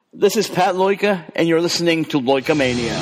This is Pat Loika, and you're listening to Loika Mania.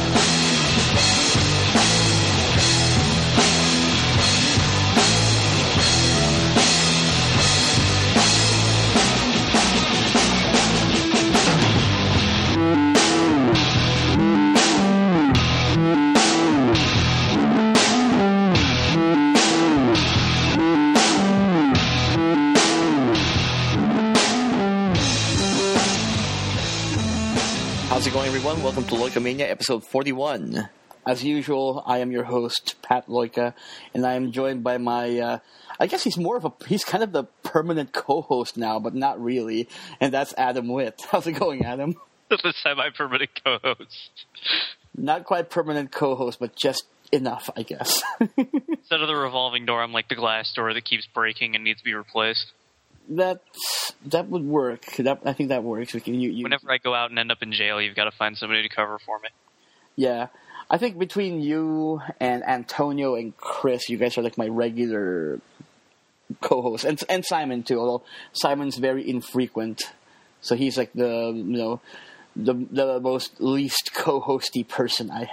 How's it going, everyone? Welcome to Loika Mania, episode 41. As usual, I am your host, Pat Loika, and I am joined by my, I guess he's kind of the permanent co-host now, but not really, and that's Adam Witt. How's it going, Adam? The semi-permanent co-host. Not quite permanent co-host, but just enough, I guess. Instead of the revolving door, I'm like the glass door that keeps breaking and needs to be replaced. That would work. I think that works. Whenever I go out and end up in jail, you've got to find somebody to cover for me. Yeah. I think between you and Antonio and Chris, you guys are like my regular co-hosts. And Simon, too, although Simon's very infrequent. So he's like the most least co-hosty person I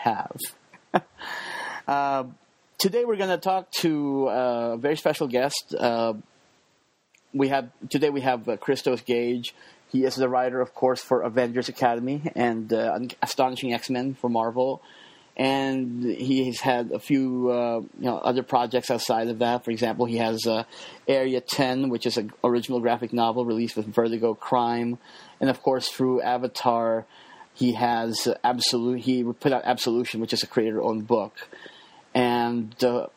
have. Today we're going to talk to a very special guest. We have Christos Gage. He is the writer, of course, for Avengers Academy and Astonishing X-Men for Marvel, and he has had a few other projects outside of that. For example, he has Area 10, which is an original graphic novel released with Vertigo Crime, and of course through Avatar, he has He put out Absolution, which is a creator-owned book, and.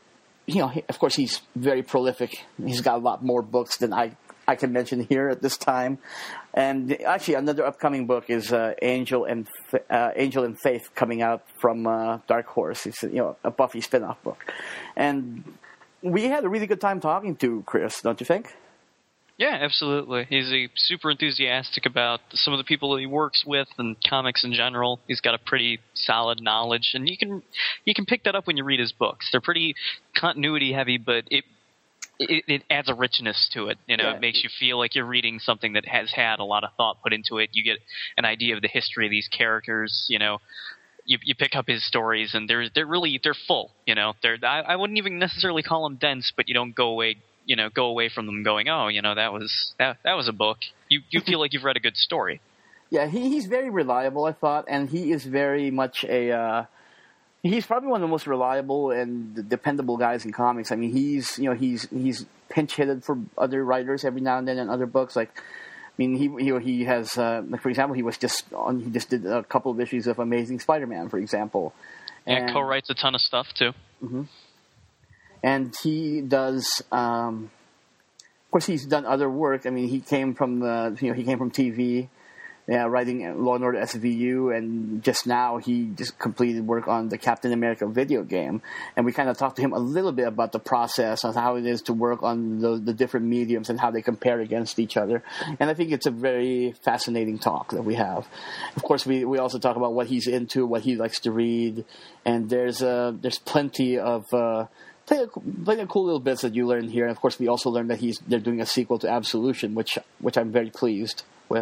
Of course, he's very prolific. He's got a lot more books than I can mention here at this time. And actually, another upcoming book is Angel and Faith coming out from Dark Horse. It's a Buffy spinoff book. And we had a really good time talking to Chris, don't you think? Yeah, absolutely. He's super enthusiastic about some of the people that he works with and comics in general. He's got a pretty solid knowledge, and you can pick that up when you read his books. They're pretty continuity heavy, but it adds a richness to it. Yeah. It makes you feel like you're reading something that has had a lot of thought put into it. You get an idea of the history of these characters. You pick up his stories, and they're full. I wouldn't even necessarily call them dense, but you don't go away from them going, oh, that was a book. You feel like you've read a good story. Yeah, he's very reliable, I thought, and he is very much he's probably one of the most reliable and dependable guys in comics. I mean, he's pinch hitted for other writers every now and then in other books. Like, I mean, he has for example, he just did a couple of issues of Amazing Spider-Man, for example. And co-writes a ton of stuff too. Mm-hmm. And he does, of course, he's done other work. I mean, he came from TV, writing Law and Order SVU, and just now he just completed work on the Captain America video game. And we kind of talked to him a little bit about the process of how it is to work on the different mediums and how they compare against each other. And I think it's a very fascinating talk that we have. Of course, we also talk about what he's into, what he likes to read, and there's plenty of plenty of cool little bits that you learn here. And of course, we also learned that they're doing a sequel to Absolution, which I'm very pleased with.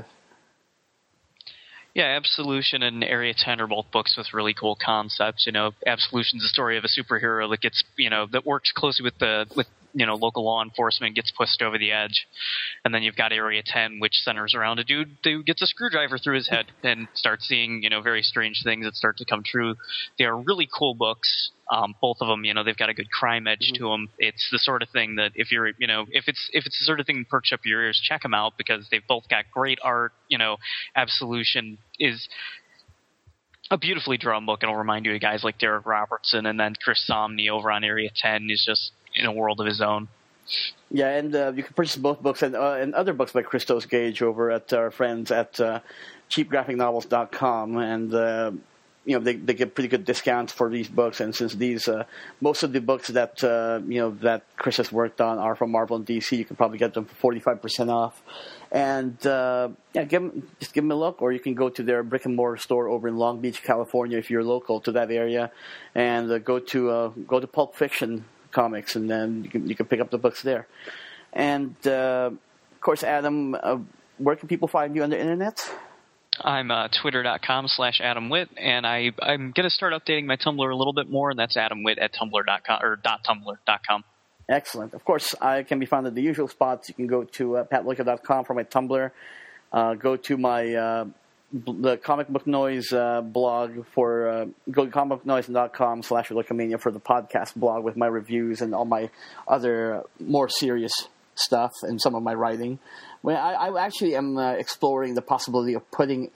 Yeah, Absolution and Area 10 are both books with really cool concepts. Absolution's the story of a superhero that gets, that works closely with local law enforcement, gets pushed over the edge. And then you've got Area 10, which centers around a dude who gets a screwdriver through his head and starts seeing, very strange things that start to come true. They are really cool books. Both of them, they've got a good crime edge to them. It's the sort of thing that if it's the sort of thing that perks up your ears, check them out because they've both got great art. Absolution is a beautifully drawn book. It'll remind you of guys like Derek Robertson, and then Chris Samnee over on Area 10 is just in a world of his own. Yeah, and you can purchase both books and other books by Christos Gage over at our friends at cheapgraphicnovels.com, and they get pretty good discounts for these books. And since these most of the books that that Chris has worked on are from Marvel and DC, you can probably get them for 45% off. And give them a look, or you can go to their brick and mortar store over in Long Beach, California, if you're local to that area, and go to Pulp Fiction Comics, and then you can pick up the books there. And of course, Adam, where can people find you on the internet? I'm twitter.com/AdamWitt, and I'm going to start updating my Tumblr a little bit more, and that's AdamWitt at tumblr.com or .tumblr.com. Excellent. Of course, I can be found at the usual spots. You can go to patloika.com for my Tumblr. Go to my the Comic Book Noise blog for go to comicbooknoise.com/Loikamania for the podcast blog with my reviews and all my other more serious stuff and some of my writing. Well, I actually am exploring the possibility of putting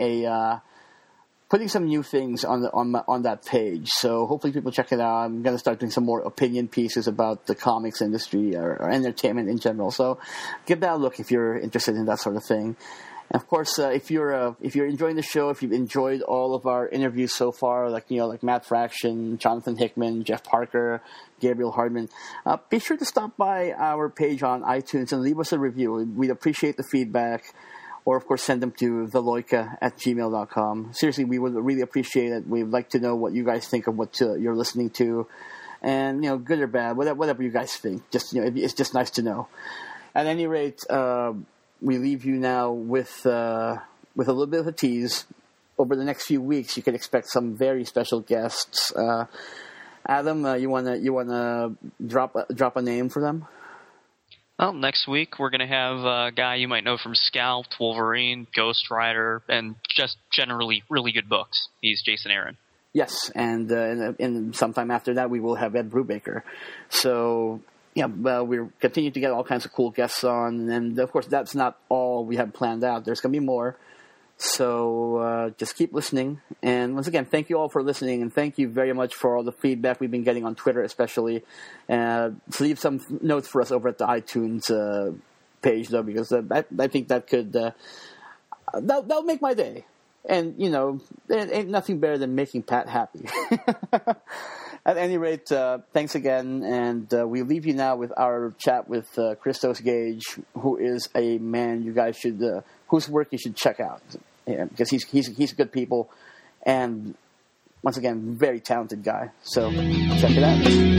some new things on that page. So hopefully people check it out. I'm going to start doing some more opinion pieces about the comics industry or entertainment in general. So give that a look if you're interested in that sort of thing. And of course, if you're enjoying the show, if you've enjoyed all of our interviews so far, like Matt Fraction, Jonathan Hickman, Jeff Parker, Gabriel Hardman, be sure to stop by our page on iTunes and leave us a review. We'd appreciate the feedback. Or, of course, send them to theloika@gmail.com. Seriously, we would really appreciate it. We'd like to know what you guys think of what you're listening to. And, good or bad, whatever you guys think. Just, it's just nice to know. At any rate, we leave you now with a little bit of a tease. Over the next few weeks, you can expect some very special guests. Adam, you wanna drop a name for them? Well, next week we're going to have a guy you might know from Scalped, Wolverine, Ghost Rider, and just generally really good books. He's Jason Aaron. Yes, and sometime after that we will have Ed Brubaker. So, we're continuing to get all kinds of cool guests on, and of course that's not all we have planned out. There's going to be more. So just keep listening. And once again, thank you all for listening, and thank you very much for all the feedback we've been getting on Twitter especially. Leave some notes for us over at the iTunes page, though, because I think that could that'll make my day. And, there ain't nothing better than making Pat happy. At any rate, thanks again, and we leave you now with our chat with Christos Gage, who is a man you guys should whose work you should check out. Yeah, because he's good people, and once again, very talented guy. So check it out.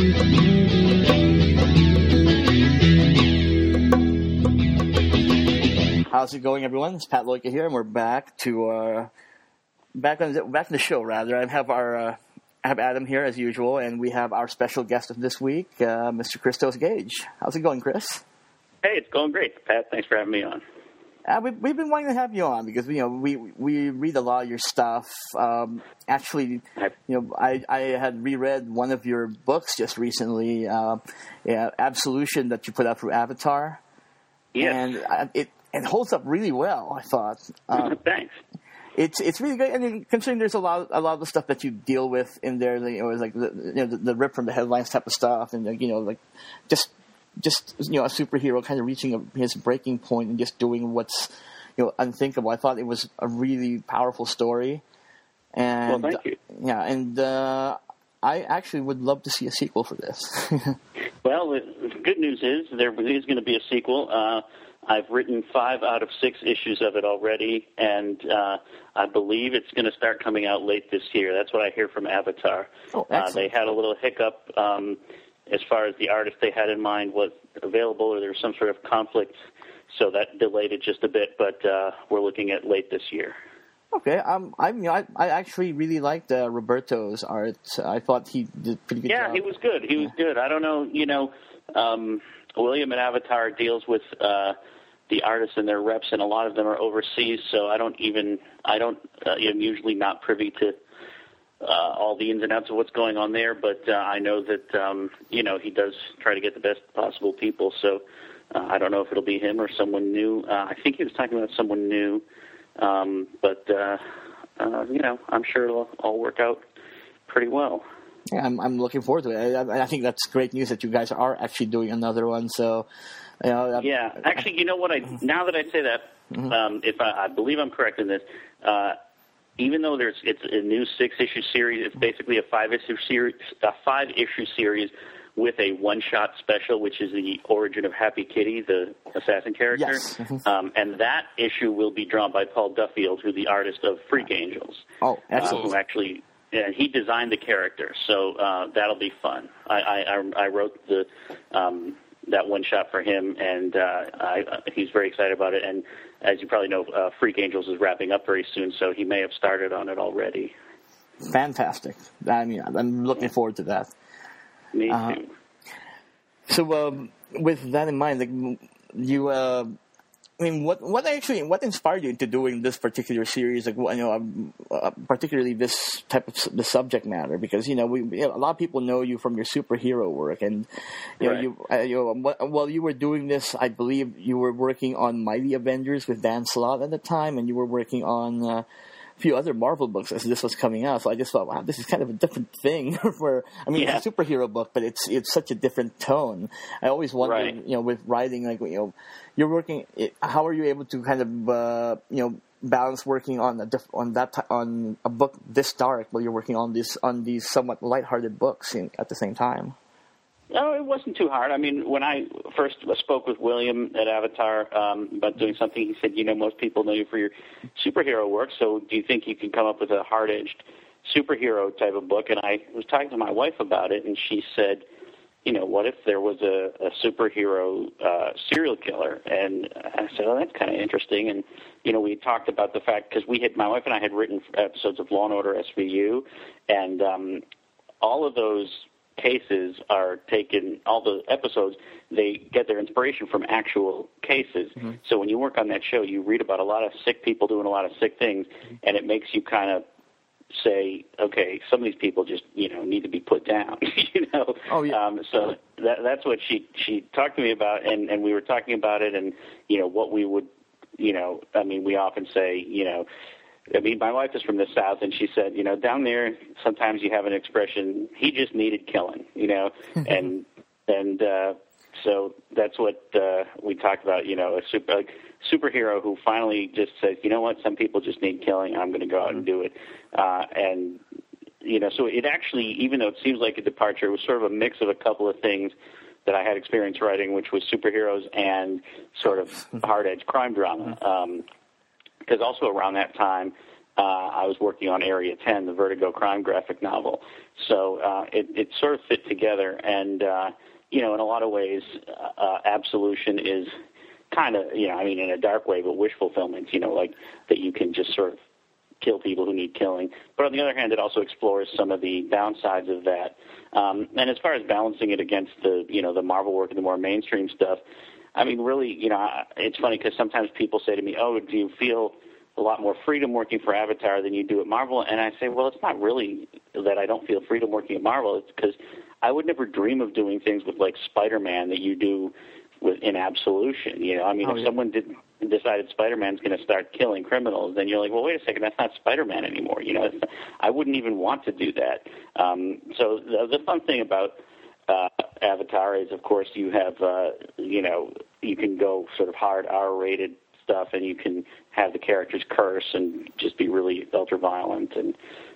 How's it going, everyone? It's Pat Loika here, and we're back to back in the show. Rather, I have Adam here as usual, and we have our special guest of this week, Mr. Christos Gage. How's it going, Chris? Hey, it's going great, Pat. Thanks for having me on. We've been wanting to have you on because we read a lot of your stuff. Actually, I had reread one of your books just recently, Absolution, that you put out through Avatar. Yes. And it holds up really well, I thought. Thanks. It's really good. I mean, considering there's a lot of the stuff that you deal with in there, like the rip from the headlines type of stuff, and just a superhero kind of reaching his breaking point and just doing what's unthinkable. I thought it was a really powerful story, and well, thank you. Yeah, and I actually would love to see a sequel for this. Well, the good news is there is going to be a sequel. I've written 5 out of 6 issues of it already, and I believe it's going to start coming out late this year. That's what I hear from Avatar. Oh, excellent. They had a little hiccup as far as the artist they had in mind was available, or there was some sort of conflict, so that delayed it just a bit, but we're looking at late this year. Okay, I actually really liked Roberto's art. I thought he did pretty good job. Yeah, he was good. He was good. I don't know, William at Avatar deals with the artists and their reps, and a lot of them are overseas, so I'm usually not privy to all the ins and outs of what's going on there, but I know that, he does try to get the best possible people, so I don't know if it'll be him or someone new. I think he was talking about someone new, but I'm sure it'll all work out pretty well. Yeah, I'm looking forward to it. I think that's great news that you guys are actually doing another one, so... Yeah, actually, now that I say that, if I believe I'm correct in this, even though it's a new 6-issue series, it's basically a 5-issue series with a one-shot special, which is the origin of Happy Kitty, the assassin character. Yes. And that issue will be drawn by Paul Duffield, who's the artist of Freak Angels. Oh, excellent. Who actually, he designed the character, so that'll be fun. I wrote that one shot for him, and he's very excited about it. And as you probably know, Freak Angels is wrapping up very soon, so he may have started on it already. Fantastic. I mean, I'm looking forward to that. Me too. So, with that in mind, like you, I mean, what inspired you into doing this particular series? Like, particularly this type of the subject matter, because a lot of people know you from your superhero work, and while you were doing this, I believe you were working on Mighty Avengers with Dan Slott at the time, and you were working on few other Marvel books as this was coming out. So I just thought, wow, this is kind of a different thing. It's a superhero book, but it's such a different tone. I always wondered, with writing, like, you're working. How are you able to kind of balance working on a book this dark while you're working on these somewhat lighthearted books at the same time? No, it wasn't too hard. I mean, when I first spoke with William at Avatar about doing something, he said, most people know you for your superhero work, so do you think you can come up with a hard-edged superhero type of book? And I was talking to my wife about it, and she said, what if there was a superhero serial killer? And I said, oh, that's kind of interesting. And, we talked about the fact, because my wife and I had written episodes of Law & Order SVU, and all of those cases are taken, all the episodes, they get their inspiration from actual cases. Mm-hmm. So when you work on that show, you read about a lot of sick people doing a lot of sick things, and it makes you kind of say, okay, some of these people just, need to be put down, Oh, yeah. So that's what she talked to me about, and we were talking about it, and, what we would, we often say, my wife is from the South, and she said, down there, sometimes you have an expression, he just needed killing, and so that's what we talked about, a superhero who finally just says, some people just need killing, I'm going to go out and do it. And, so it actually, even though it seems like a departure, it was sort of a mix of a couple of things that I had experience writing, which was superheroes and sort of hard-edge crime drama. Because also around that time, I was working on Area 10, the Vertigo crime graphic novel. So it sort of fit together. And, in a lot of ways, Absolution is kind of, in a dark way, but wish fulfillment, like that you can just sort of kill people who need killing. But on the other hand, it also explores some of the downsides of that. And as far as balancing it against the Marvel work and the more mainstream stuff, really, it's funny because sometimes people say to me, oh, do you feel a lot more freedom working for Avatar than you do at Marvel? And I say, well, it's not really that I don't feel freedom working at Marvel. It's because I would never dream of doing things with, like, Spider-Man that you do in Absolution. If someone decided Spider-Man's going to start killing criminals, then you're like, well, wait a second, that's not Spider-Man anymore. I wouldn't even want to do that. So the fun thing about Avatar is, of course, you have, you can go sort of hard R-rated stuff, and you can have the characters curse and just be really ultra-violent and,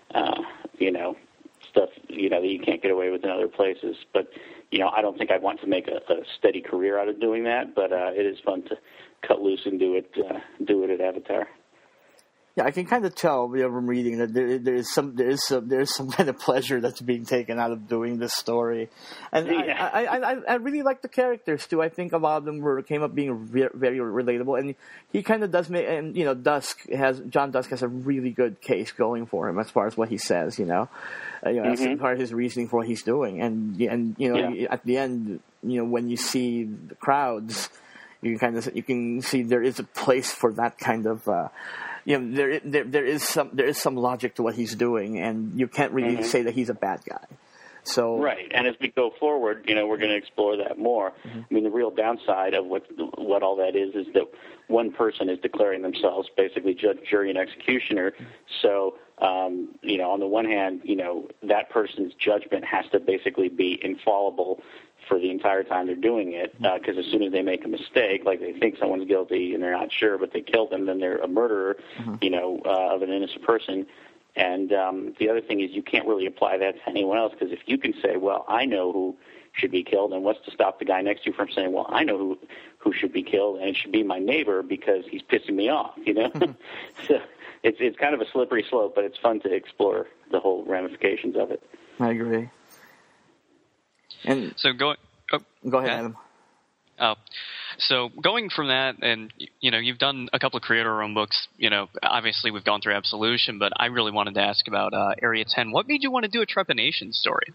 stuff, that you can't get away with in other places. But, I don't think I'd want to make a steady career out of doing that, but it is fun to cut loose and do it at Avatar. Yeah, I can kind of tell from reading that there is some kind of pleasure that's being taken out of doing this story, and yeah. I really like the characters too. I think a lot of them came up being very relatable, and he kind of does make. And John Dusk has a really good case going for him as far as what he says. As far as his reasoning for what he's doing, and at the end, when you see the crowds, you can see there is a place for that kind of. There is some logic to what he's doing, and you can't really say that he's a bad guy. So right, and as we go forward, we're going to explore that more. Mm-hmm. The real downside of what all that is that one person is declaring themselves basically judge, jury, and executioner. So, on the one hand, that person's judgment has to basically be infallible for the entire time they're doing it, because as soon as they make a mistake, like they think someone's guilty and they're not sure, but they killed them, then they're a murderer, of an innocent person. And the other thing is you can't really apply that to anyone else, because if you can say, well, I know who should be killed, and what's to stop the guy next to you from saying, well, I know who should be killed, and it should be my neighbor because he's pissing me off, So it's kind of a slippery slope, but it's fun to explore the whole ramifications of it. I agree. And so go ahead, Adam. Oh, So going from that, and you've done a couple of creator-owned books. Obviously we've gone through Absolution, but I really wanted to ask about Area 10. What made you want to do a Trepanation story?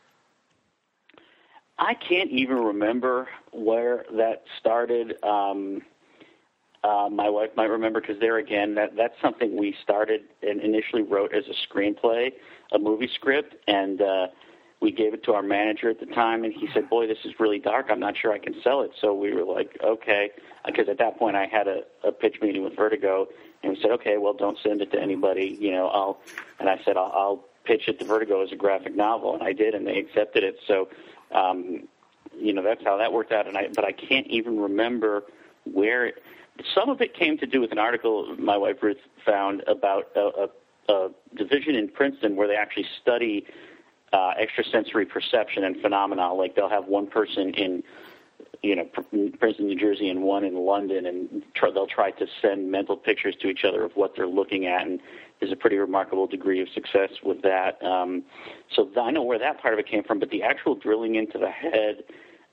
I can't even remember where that started. My wife might remember, because there again, that's something we started and initially wrote as a screenplay, a movie script, and we gave it to our manager at the time, and he said, "Boy, this is really dark. I'm not sure I can sell it." So we were like, "Okay," because at that point I had a pitch meeting with Vertigo, and we said, "Okay, well, don't send it to anybody, I said, I'll pitch it to Vertigo as a graphic novel, and I did, and they accepted it. So, that's how that worked out. But I can't even remember where. Some of it came to do with an article my wife Ruth found about a division in Princeton where they actually study extrasensory perception and phenomena. Like they'll have one person in Princeton, New Jersey, and one in London, and they'll try to send mental pictures to each other of what they're looking at, and there's a pretty remarkable degree of success with that. So I know where that part of it came from, but the actual drilling into the head,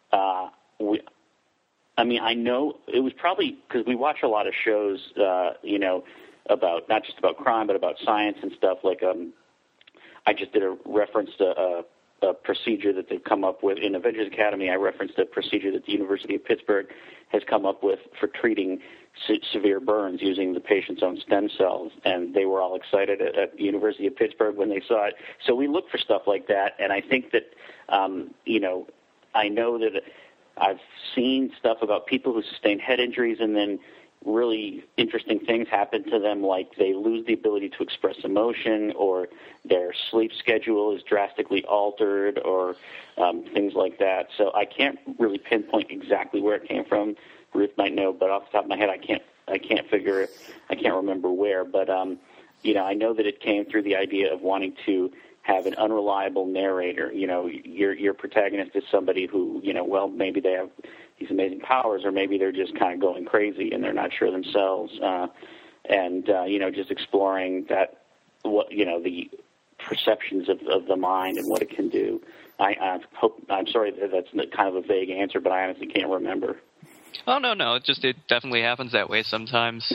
I know it was probably because we watch a lot of shows, about not just about crime, but about science and stuff. Like I just did a reference to a procedure that they've come up with in Avengers Academy. I referenced a procedure that the University of Pittsburgh has come up with for treating severe burns using the patient's own stem cells, and they were all excited at the University of Pittsburgh when they saw it. So we look for stuff like that, and I think that, I know that I've seen stuff about people who sustain head injuries and then really interesting things happen to them, like they lose the ability to express emotion, or their sleep schedule is drastically altered, or things like that. So I can't really pinpoint exactly where it came from. Ruth might know, but off the top of my head, I can't figure it. I can't remember where. But I know that it came through the idea of wanting to have an unreliable narrator. Your protagonist is somebody who, maybe they have these amazing powers, or maybe they're just kind of going crazy and they're not sure themselves. Just exploring that, the perceptions of the mind and what it can do. I'm sorry that that's kind of a vague answer, but I honestly can't remember. Oh, no. It definitely happens that way sometimes.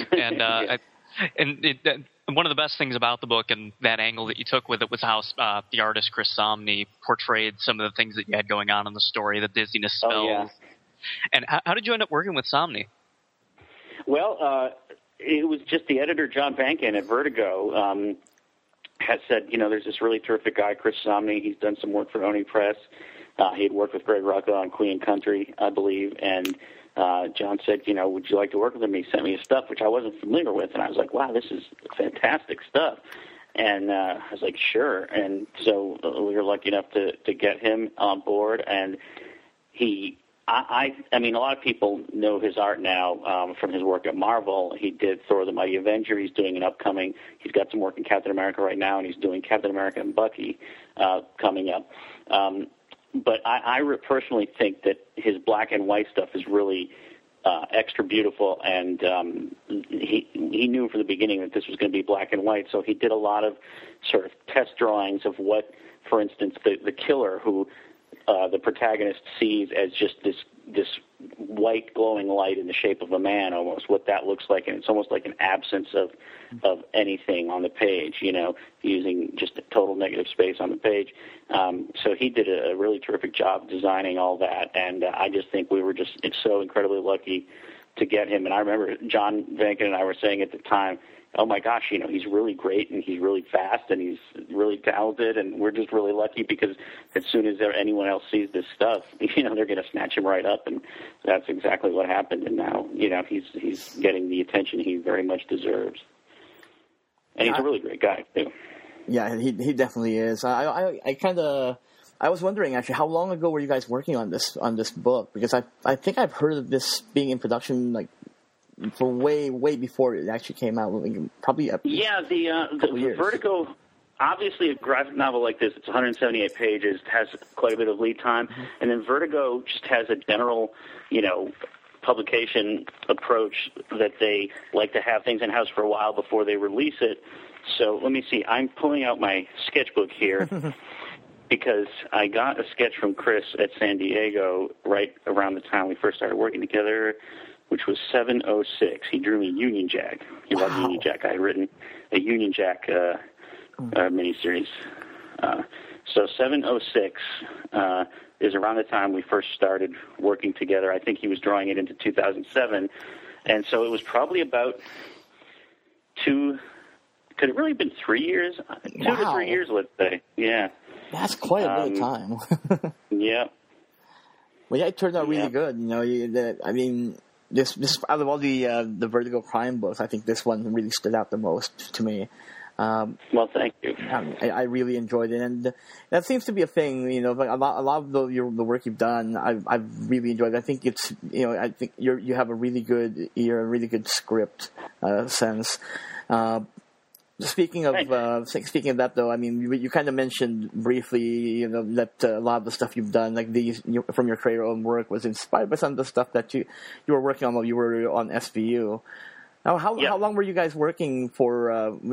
And one of the best things about the book and that angle that you took with it was how the artist Chris Samnee portrayed some of the things that you had going on in the story, the dizziness spells. Oh, yeah. And how did you end up working with Samnee? Well, it was just the editor, John Bankin at Vertigo, had said, there's this really terrific guy, Chris Samnee. He's done some work for Oni Press. He had worked with Greg Rucka on Queen and Country, I believe, and John said, would you like to work with him? He sent me his stuff, which I wasn't familiar with, and I was like, wow, this is fantastic stuff. And I was like, sure. And so we were lucky enough to get him on board, and I mean, a lot of people know his art now from his work at Marvel. He did Thor the Mighty Avenger. He's doing he's got some work in Captain America right now, and he's doing Captain America and Bucky coming up. But I personally think that his black and white stuff is really extra beautiful, and he knew from the beginning that this was going to be black and white, so he did a lot of sort of test drawings of what, for instance, the killer, who the protagonist sees as just this white glowing light in the shape of a man, almost, what that looks like, and it's almost like an absence of anything on the page, using just a total negative space on the page. So he did a really terrific job designing all that, and I just think we were just so incredibly lucky to get him. And I remember John Vankin and I were saying at the time, oh my gosh, he's really great, and he's really fast, and he's really talented, and we're just really lucky because as soon as anyone else sees this stuff, they're going to snatch him right up, and that's exactly what happened. And now, he's getting the attention he very much deserves. And he's a really great guy too. Yeah, he definitely is. I was wondering actually, how long ago were you guys working on this book? Because I think I've heard of this being in production for way before it actually came out. Probably the Vertigo. Obviously, a graphic novel like this, it's 178 pages, has quite a bit of lead time, and then Vertigo just has a general, publication approach that they like to have things in-house for a while before they release it. So let me see. I'm pulling out my sketchbook here because I got a sketch from Chris at San Diego right around the time we first started working together. which was 706. He drew me Union Jack. He loved Union Jack. I had written a Union Jack miniseries. So 706 is around the time we first started working together. I think he was drawing it into 2007. And so it was probably about could it really have been 3 years? 2 to 3 years, let's say. Yeah. That's quite a bit of time. Yeah. Well, yeah, it turned out really good. This out of all the Vertigo crime books, I think this one really stood out the most to me. Well, thank you. I really enjoyed it, and that seems to be a thing. Like a lot of the work you've done, I've really enjoyed. I think it's I think you have a really good script sense. Speaking of that, though, I mean, you kind of mentioned briefly, that a lot of the stuff you've done, like from your career own work, was inspired by some of the stuff that you were working on while you were on SVU. Now, how long were you guys working for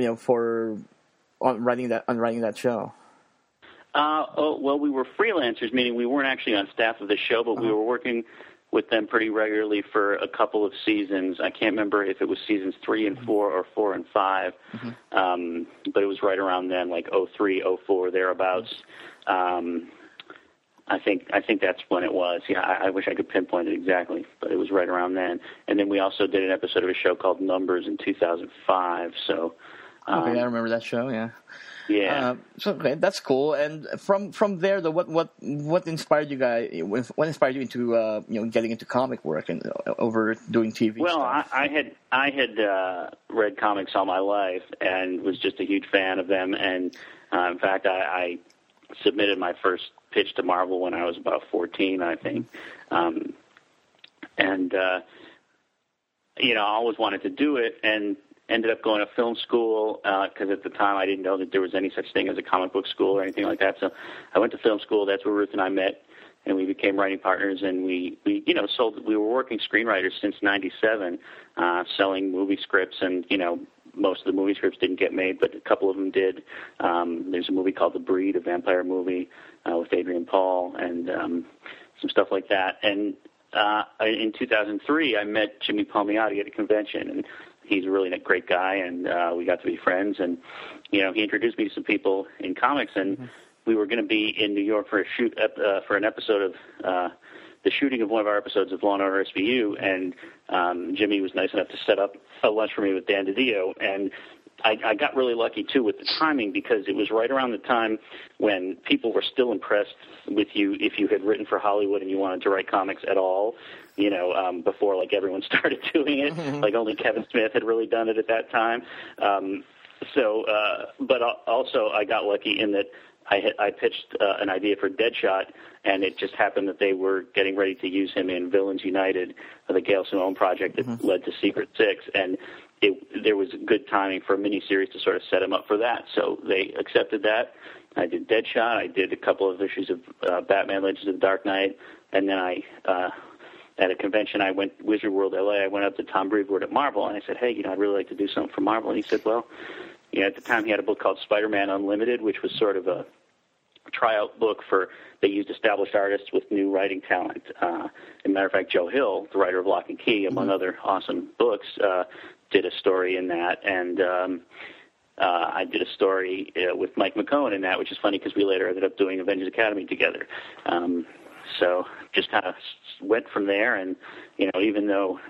writing that show? Well, we were freelancers, meaning we weren't actually on staff of the show, but we were working with them pretty regularly for a couple of seasons. I can't remember if it was seasons 3 and 4 or 4 and 5, but it was right around then, like 03, 04, thereabouts. I think that's when it was. Yeah, I wish I could pinpoint it exactly, but it was right around then. And then we also did an episode of a show called Numbers in 2005. So, okay, I remember that show. Yeah. Yeah. So okay, that's cool. And from there, though, what inspired you guys? What inspired you into getting into comic work and over doing TV? Well, stuff? I had read comics all my life and was just a huge fan of them. And in fact, I submitted my first pitch to Marvel when I was about 14, I think. I always wanted to do it, and ended up going to film school because at the time I didn't know that there was any such thing as a comic book school or anything like that. So I went to film school. That's where Ruth and I met, and we became writing partners. And we sold. We were working screenwriters since '97, selling movie scripts, and most of the movie scripts didn't get made, but a couple of them did. There's a movie called The Breed, a vampire movie with Adrian Paul, and some stuff like that. And in 2003, I met Jimmy Palmiotti at a convention, and he's a really great guy, and we got to be friends. And he introduced me to some people in comics, and we were going to be in New York for for an episode of the shooting of one of our episodes of Law & Order SVU, and Jimmy was nice enough to set up a lunch for me with Dan DiDio, and I got really lucky, too, with the timing, because it was right around the time when people were still impressed with you if you had written for Hollywood and you wanted to write comics at all, before, everyone started doing it. Like, only Kevin Smith had really done it at that time. But also I got lucky in that I pitched an idea for Deadshot, and it just happened that they were getting ready to use him in Villains United, the Gail Simone project that led to Secret Six, and there was good timing for a miniseries to sort of set him up for that. So they accepted that. I did Deadshot. I did a couple of issues of Batman Legends of the Dark Knight, and then at a convention, I went Wizard World LA. I went up to Tom Brevoort at Marvel, and I said, "Hey, I'd really like to do something for Marvel." And he said, "Well." At the time, he had a book called Spider-Man Unlimited, which was sort of a tryout book they used established artists with new writing talent. As a matter of fact, Joe Hill, the writer of Lock and Key, among other awesome books, did a story in that. And I did a story with Mike McKone in that, which is funny because we later ended up doing Avengers Academy together. So just kind of went from there. And, even though,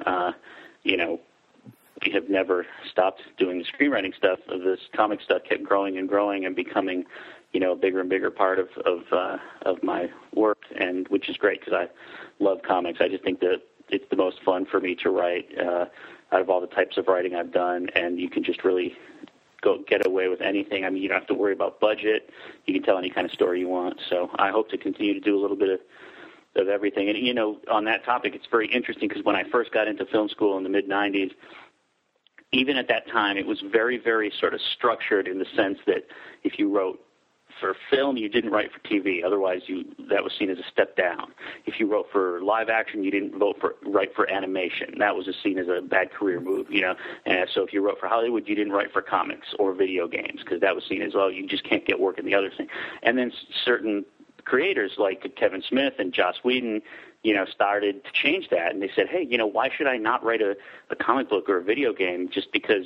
we have never stopped doing the screenwriting stuff. This comic stuff kept growing and growing and becoming, a bigger and bigger part of my work, and which is great because I love comics. I just think that it's the most fun for me to write out of all the types of writing I've done, and you can just really get away with anything. I mean, you don't have to worry about budget. You can tell any kind of story you want. So I hope to continue to do a little bit of everything. And, on that topic, it's very interesting because when I first got into film school in the mid-'90s, even at that time, it was very, very sort of structured in the sense that if you wrote for film, you didn't write for TV. Otherwise, that was seen as a step down. If you wrote for live action, you didn't write for animation. That was seen as a bad career move, And so if you wrote for Hollywood, you didn't write for comics or video games because that was seen as, you just can't get work in the other thing. And then certain creators like Kevin Smith and Joss Whedon started to change that. And they said, hey, why should I not write a comic book or a video game just because,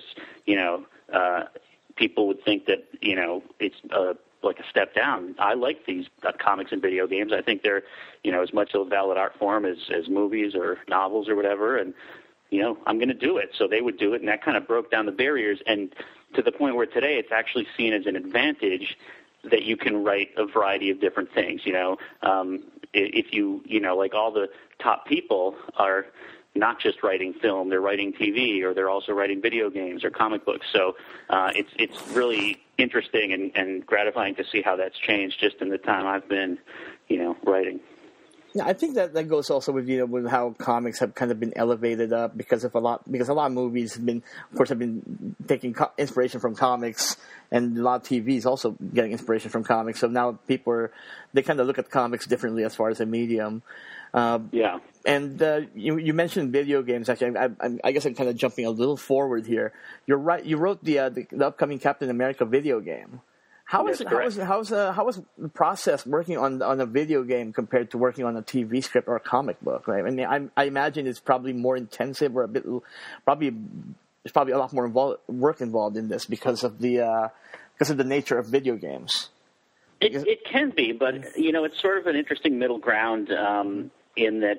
people would think that, it's like a step down. I like these comics and video games. I think they're, as much a valid art form as movies or novels or whatever. And, I'm going to do it. So they would do it. And that kind of broke down the barriers. And to the point where today it's actually seen as an advantage that you can write a variety of different things. If like all the top people are not just writing film, they're writing TV, or they're also writing video games or comic books. So it's really interesting and gratifying to see how that's changed just in the time I've been, writing. Yeah, I think that goes also with with how comics have kind of been elevated up because a lot of movies have been taking inspiration from comics, and a lot of TV is also getting inspiration from comics. So now they kind of look at comics differently as far as a medium. Yeah. And you mentioned video games. Actually, I guess I'm kind of jumping a little forward here. You're right. You wrote the upcoming Captain America video game. How was the process working on a video game compared to working on a TV script or a comic book? Right. I mean, I imagine it's probably more intensive or there's probably a lot more work involved in this because of the nature of video games. It can be, but it's sort of an interesting middle ground in that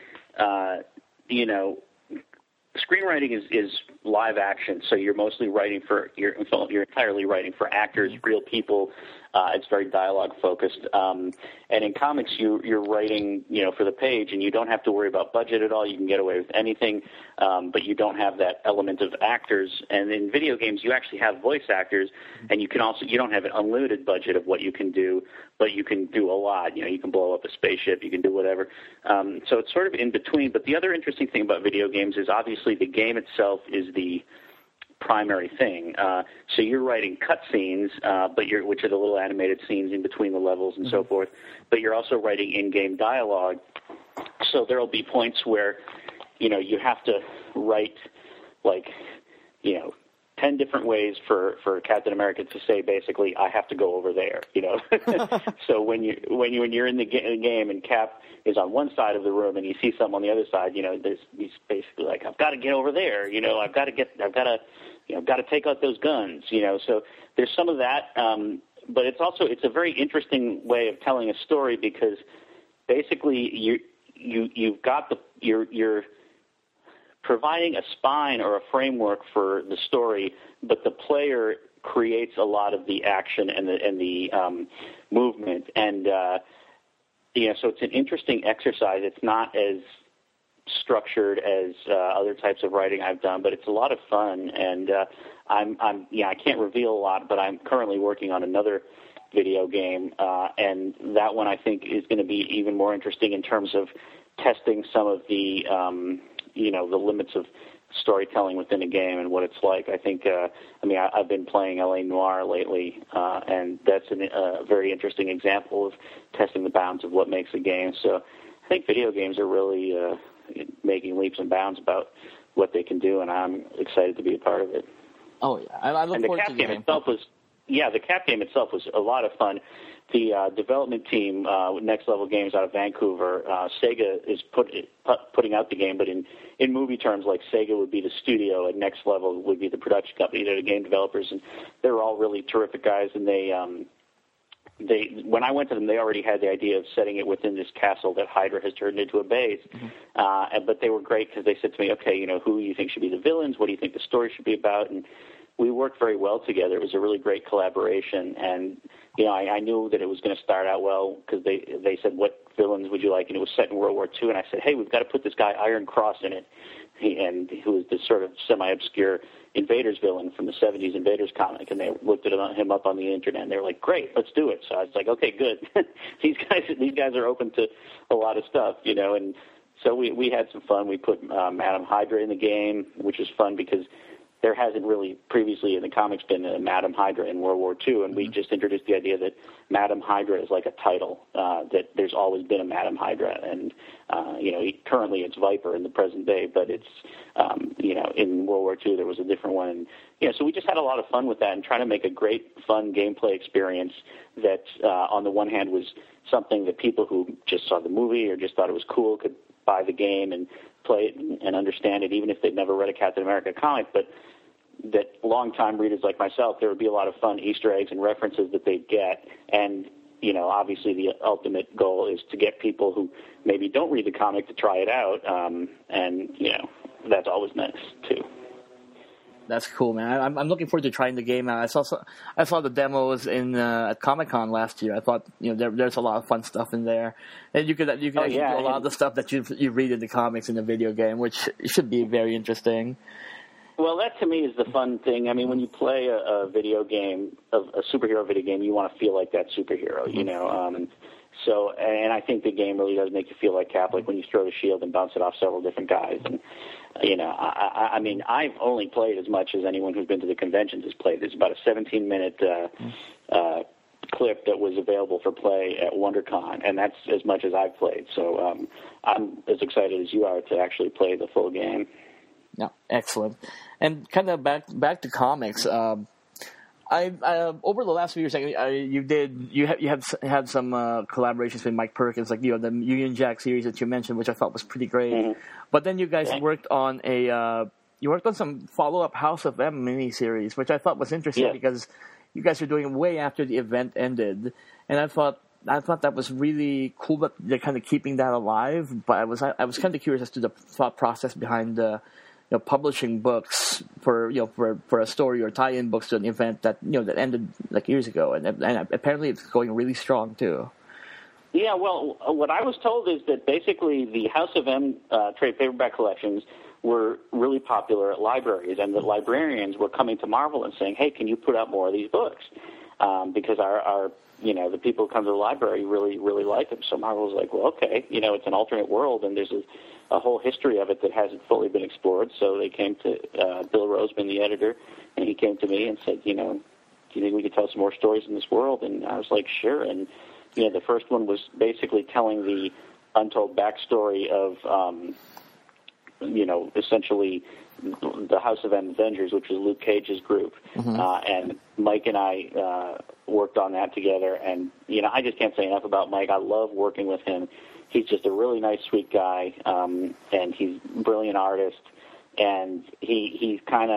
screenwriting is live action, so you're mostly you're entirely writing for actors, real people. It's very dialogue focused, and in comics you're writing for the page, and you don't have to worry about budget at all. You can get away with anything, but you don't have that element of actors. And in video games you actually have voice actors, and you don't have an unlimited budget of what you can do, but you can do a lot. You can blow up a spaceship, you can do whatever. So it's sort of in between. But the other interesting thing about video games is obviously the game itself is the primary thing. So you're writing cutscenes, which are the little animated scenes in between the levels and so forth. But you're also writing in-game dialogue. So there'll be points where, you have to write 10 different ways for Captain America to say basically, I have to go over there. So when you're in the game and Cap is on one side of the room and you see someone on the other side, he's basically like, I've got to get over there. I've got to take out those guns. So there's some of that, but it's a very interesting way of telling a story because basically you're providing a spine or a framework for the story, but the player creates a lot of the action and the movement. And so it's an interesting exercise. It's not as structured as other types of writing I've done, but it's a lot of fun. And I can't reveal a lot, but I'm currently working on another video game, and that one I think is going to be even more interesting in terms of testing some of the the limits of storytelling within a game and what it's like. I think, I've been playing L.A. Noire lately, and that's a very interesting example of testing the bounds of what makes a game. So I think video games are really making leaps and bounds about what they can do, and I'm excited to be a part of it. Oh, yeah. I look forward to the game. The Cap game itself was a lot of fun. The development team, Next Level Games out of Vancouver, Sega is putting out the game, but in movie terms, like Sega would be the studio and Next Level would be the production company. They're the game developers, and they were all really terrific guys. And they when I went to them, they already had the idea of setting it within this castle that Hydra has turned into a base. Mm-hmm. But they were great because they said to me, okay, who do you think should be the villains? What do you think the story should be about? And we worked very well together. It was a really great collaboration, and I knew that it was going to start out well because they said, what villains would you like? And it was set in World War II, and I said, hey, we've got to put this guy Iron Cross in it, who was this sort of semi-obscure Invaders villain from the 70s Invaders comic, and they looked at him up on the internet, and they were like, great, let's do it. So I was like, okay, good. These guys are open to a lot of stuff, and so we had some fun. We put Madam Hydra in the game, which was fun because there hasn't really previously in the comics been a Madam Hydra in World War II, and we just introduced the idea that Madam Hydra is like a title, that there's always been a Madam Hydra, and currently it's Viper in the present day, but it's in World War II there was a different one. And, so we just had a lot of fun with that and trying to make a great, fun gameplay experience that, on the one hand, was something that people who just saw the movie or just thought it was cool could buy the game and play it and understand it, even if they'd never read a Captain America comic, but that longtime readers like myself, there would be a lot of fun Easter eggs and references that they'd get. And, obviously the ultimate goal is to get people who maybe don't read the comic to try it out. And that's always nice, too. That's cool, man. I'm looking forward to trying the game out. I saw the demos at Comic-Con last year. I thought there's a lot of fun stuff in there, and you could actually do a lot of the stuff that you read in the comics in the video game, which should be very interesting. Well, that to me is the fun thing. I mean, when you play a video game, a superhero video game, you want to feel like that superhero, So, and I think the game really does make you feel like Cap, like when you throw the shield and bounce it off several different guys. And, I mean, I've only played as much as anyone who's been to the conventions has played. There's about a 17-minute clip that was available for play at WonderCon, and that's as much as I've played. So I'm as excited as you are to actually play the full game. Yeah, excellent. And kind of back to comics. I over the last few years, you have had some collaborations with Mike Perkins, like the Union Jack series that you mentioned, which I thought was pretty great. Mm-hmm. But then you guys worked on some follow-up House of M miniseries, which I thought was interesting because you guys are doing it way after the event ended, and I thought that was really cool that they're kind of keeping that alive. But I was kind of curious as to the thought process behind publishing books for a story or tie-in books to an event that that ended like years ago, and apparently it's going really strong too. Yeah, well, what I was told is that basically the House of M trade paperback collections were really popular at libraries, and the librarians were coming to Marvel and saying, "Hey, can you put out more of these books?" Because our the people who come to the library really, really like them. So Marvel was like, "Well, okay, it's an alternate world, and there's a whole history of it that hasn't fully been explored." So they came to Bill Roseman, the editor, and he came to me and said, "Do you think we could tell some more stories in this world?" And I was like, "Sure." And the first one was basically telling the untold backstory of, essentially the House of M Avengers, which was Luke Cage's group. Mm-hmm. And Mike and I worked on that together. And, I just can't say enough about Mike. I love working with him. He's just a really nice, sweet guy, and he's a brilliant artist. And he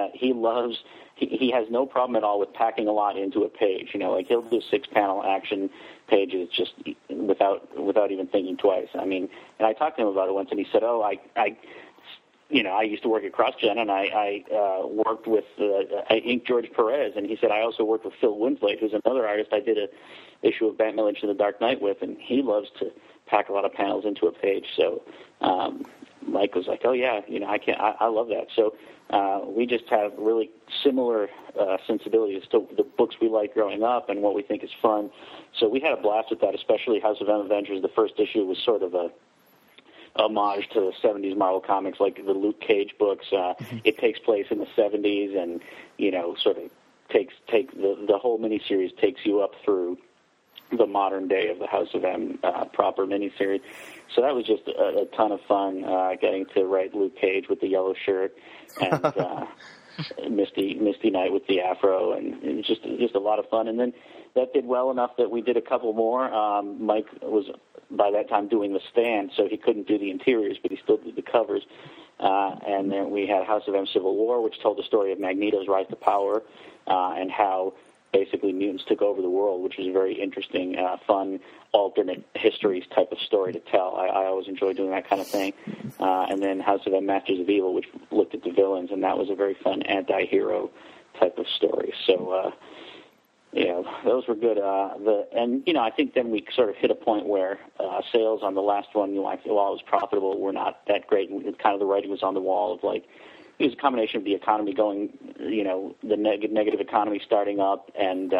has no problem at all with packing a lot into a page. Like he'll do 6-panel action pages just without even thinking twice. I mean, and I talked to him about it once, and he said, "Oh, I used to work at CrossGen, and I worked with I inked George Perez," and he said, "I also worked with Phil Winslade, who's another artist I did a issue of Batman Legends of the Dark Knight with, and he loves to pack a lot of panels into a page." So Mike was like, "Oh yeah, I love that." So we just have really similar sensibilities to the books we like growing up and what we think is fun. So we had a blast with that, especially House of M Avengers. The first issue was sort of a homage to the 70s Marvel Comics, like the Luke Cage books. It takes place in the 70s, and sort of the whole miniseries takes you up through the modern day of the House of M proper miniseries. So that was just a ton of fun getting to write Luke Cage with the yellow shirt and Misty Knight with the afro, and it was just a lot of fun. And then that did well enough that we did a couple more. Mike was by that time doing the stand, so he couldn't do the interiors, but he still did the covers. And then we had House of M Civil War, which told the story of Magneto's rise to power and how basically mutants took over the world, which was a very interesting, fun, alternate histories type of story to tell. I always enjoy doing that kind of thing. And then House of M Masters of Evil, which looked at the villains, and that was a very fun anti-hero type of story. So, those were good. I think then we sort of hit a point where sales on the last one, while it was profitable, were not that great. And kind of the writing was on the wall of like, it was a combination of the economy going, the negative economy starting up, and,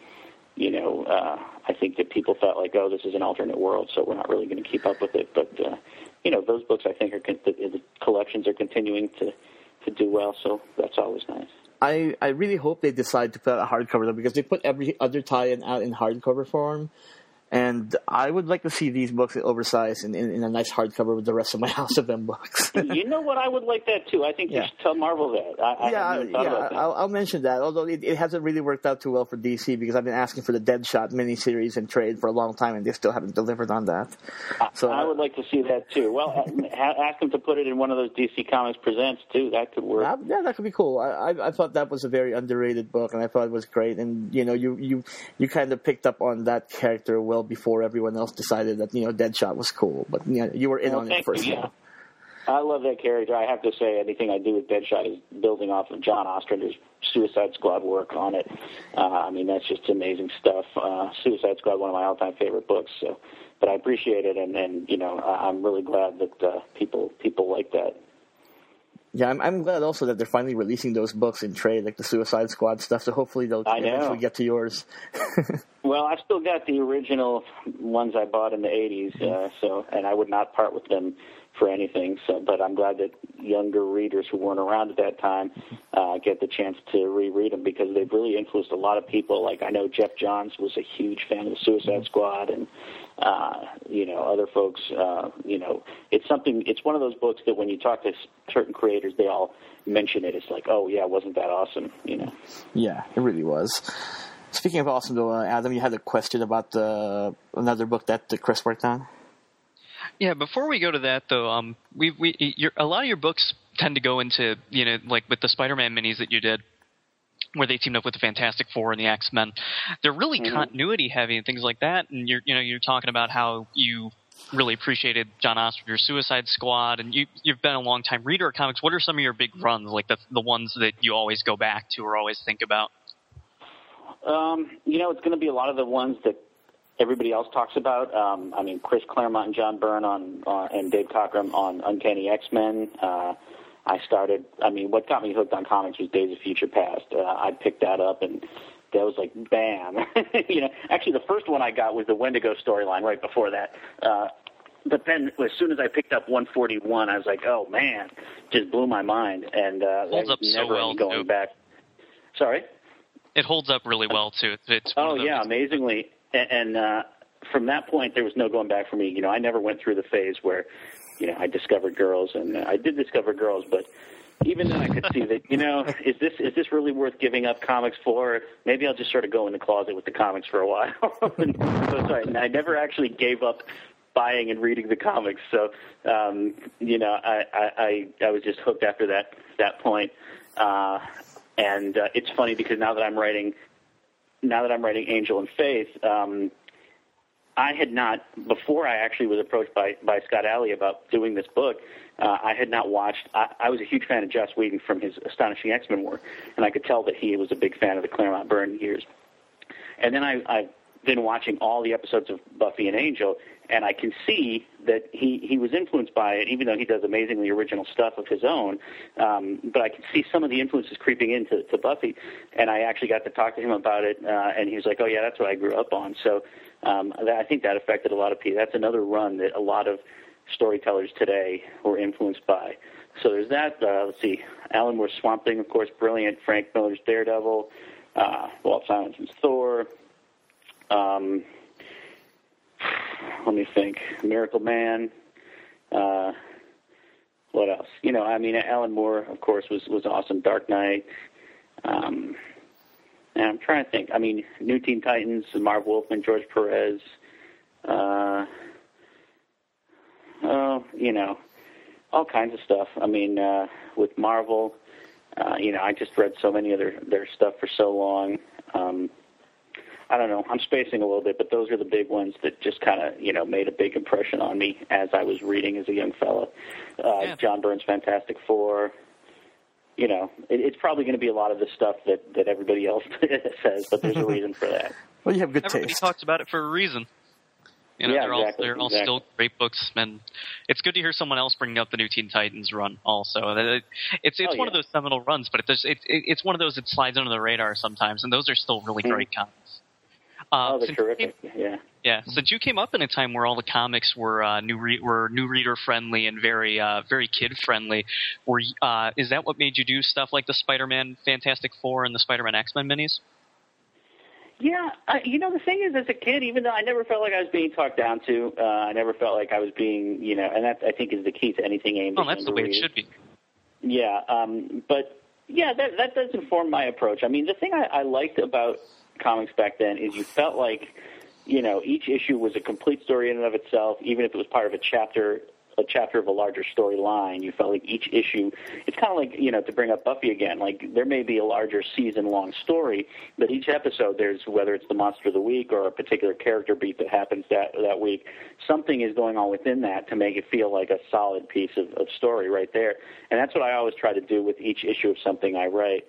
I think that people felt like, oh, this is an alternate world, so we're not really going to keep up with it. But, those books, I think, the collections are continuing to do well, so that's always nice. I really hope they decide to put out a hardcover though, because they put every other tie-in out in hardcover form. And I would like to see these books oversized in a nice hardcover with the rest of my House of M books. You know what? I would like that too. I think you should tell Marvel that. I'll mention that. Although it hasn't really worked out too well for DC, because I've been asking for the Deadshot miniseries and trade for a long time, and they still haven't delivered on that. So I would like to see that too. Well, ask them to put it in one of those DC Comics Presents too. That could work. Yeah, that could be cool. I thought that was a very underrated book, and I thought it was great. And you kind of picked up on that character well before everyone else decided that Deadshot was cool, but you were in on it first. Yeah. I love that character. I have to say, anything I do with Deadshot is building off of John Ostrander's Suicide Squad work on it. I mean, that's just amazing stuff. Suicide Squad, one of my all-time favorite books. So, but I appreciate it, and I'm really glad that people like that. Yeah, I'm glad also that they're finally releasing those books in trade, like the Suicide Squad stuff. So hopefully they'll eventually get to yours. Well, I've still got the original ones I bought in the 80s, and I would not part with them for anything. So, but I'm glad that younger readers who weren't around at that time get the chance to reread them, because they've really influenced a lot of people. Like I know Jeff Johns was a huge fan of the Suicide Squad, and other folks. It's one of those books that when you talk to certain creators, they all mention it. It's like, oh yeah, wasn't that awesome? Yeah, it really was. Speaking of awesome, though, Adam, you had a question about another book that Chris worked on. Yeah, before we go to that, though, a lot of your books tend to go into, like with the Spider-Man minis that you did, where they teamed up with the Fantastic Four and the X-Men. They're really continuity heavy and things like that. And you're talking about how you really appreciated John Ostrander's Suicide Squad, and you've been a long time reader of comics. What are some of your big runs, like the ones that you always go back to or always think about? It's going to be a lot of the ones that everybody else talks about. Chris Claremont and John Byrne and Dave Cockrum on Uncanny X-Men. What got me hooked on comics was Days of Future Past. I picked that up, and that was like, bam. Actually, the first one I got was the Wendigo storyline right before that. But then as soon as I picked up 141, I was like, oh, man, just blew my mind. And holds up so well, going too. back. Sorry? It holds up really well, too. Amazingly. And from that point, there was no going back for me. I never went through the phase where, I discovered girls, and I did discover girls, but even then I could see that, is this really worth giving up comics for? Maybe I'll just sort of go in the closet with the comics for a while. And I never actually gave up buying and reading the comics. So, I was just hooked after that point. And it's funny because now that I'm writing Angel and Faith, I had not, before I actually was approached by Scott Alley about doing this book, I had not watched, I was a huge fan of Joss Whedon from his Astonishing X-Men work, and I could tell that he was a big fan of the Claremont Byrne years. And then I've been watching all the episodes of Buffy and Angel, and I can see that he was influenced by it, even though he does amazingly original stuff of his own. But I can see some of the influences creeping into Buffy, and I actually got to talk to him about it, and he was like, oh, yeah, that's what I grew up on. So I think that affected a lot of people. That's another run that a lot of storytellers today were influenced by. So there's that. Let's see. Alan Moore's Swamp Thing, of course, brilliant. Frank Miller's Daredevil. Walt Simonson's Thor. Let me think. Miracle Man. What else? Alan Moore, of course, was awesome. Dark Knight. And I'm trying to think. New Teen Titans, Marv Wolfman, George Perez. All kinds of stuff. With Marvel, I just read so many of their stuff for so long. I don't know. I'm spacing a little bit, but those are the big ones that just kind of, made a big impression on me as I was reading as a young fella. John Byrne's Fantastic Four. It's probably going to be a lot of the stuff that everybody else says, but there's a reason for that. Well, you have good Everybody taste. Talks about it for a reason. They're all still great books, and it's good to hear someone else bringing up the New Teen Titans run also. It's one of those seminal runs, but it's one of those that slides under the radar sometimes, and those are still really great comics. They're terrific. Yeah. Since you came up in a time where all the comics were new reader friendly and very very kid friendly, is that what made you do stuff like the Spider-Man Fantastic Four and the Spider-Man X-Men minis? Yeah, the thing is, as a kid, even though I never felt like I was being talked down to, I never felt like I was being, and that I think is the key to anything aimed at that's the way it should be. Yeah, but yeah, that does inform my approach. I mean, the thing I liked about comics back then is you felt like, each issue was a complete story in and of itself, even if it was part of a chapter of a larger storyline. You felt like each issue, it's kind of like, to bring up Buffy again, like there may be a larger season-long story, but each episode there's, whether it's the monster of the week or a particular character beat that happens that week, something is going on within that to make it feel like a solid piece of story right there. And that's what I always try to do with each issue of something I write.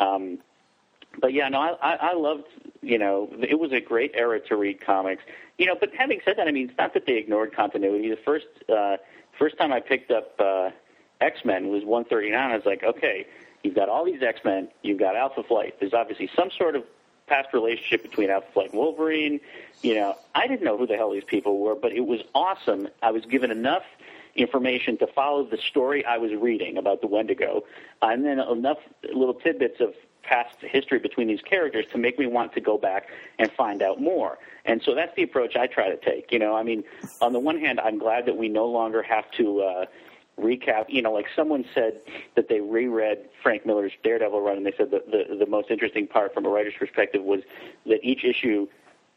But yeah, no, I loved, it was a great era to read comics. But having said that, I mean, it's not that they ignored continuity. The first time I picked up X-Men was 139. I was like, okay, you've got all these X-Men, you've got Alpha Flight. There's obviously some sort of past relationship between Alpha Flight and Wolverine. I didn't know who the hell these people were, but it was awesome. I was given enough information to follow the story I was reading about the Wendigo, and then enough little tidbits of past history between these characters to make me want to go back and find out more. And so that's the approach I try to take. I mean, on the one hand, I'm glad that we no longer have to recap. Like someone said that they reread Frank Miller's Daredevil run, and they said that the most interesting part from a writer's perspective was that each issue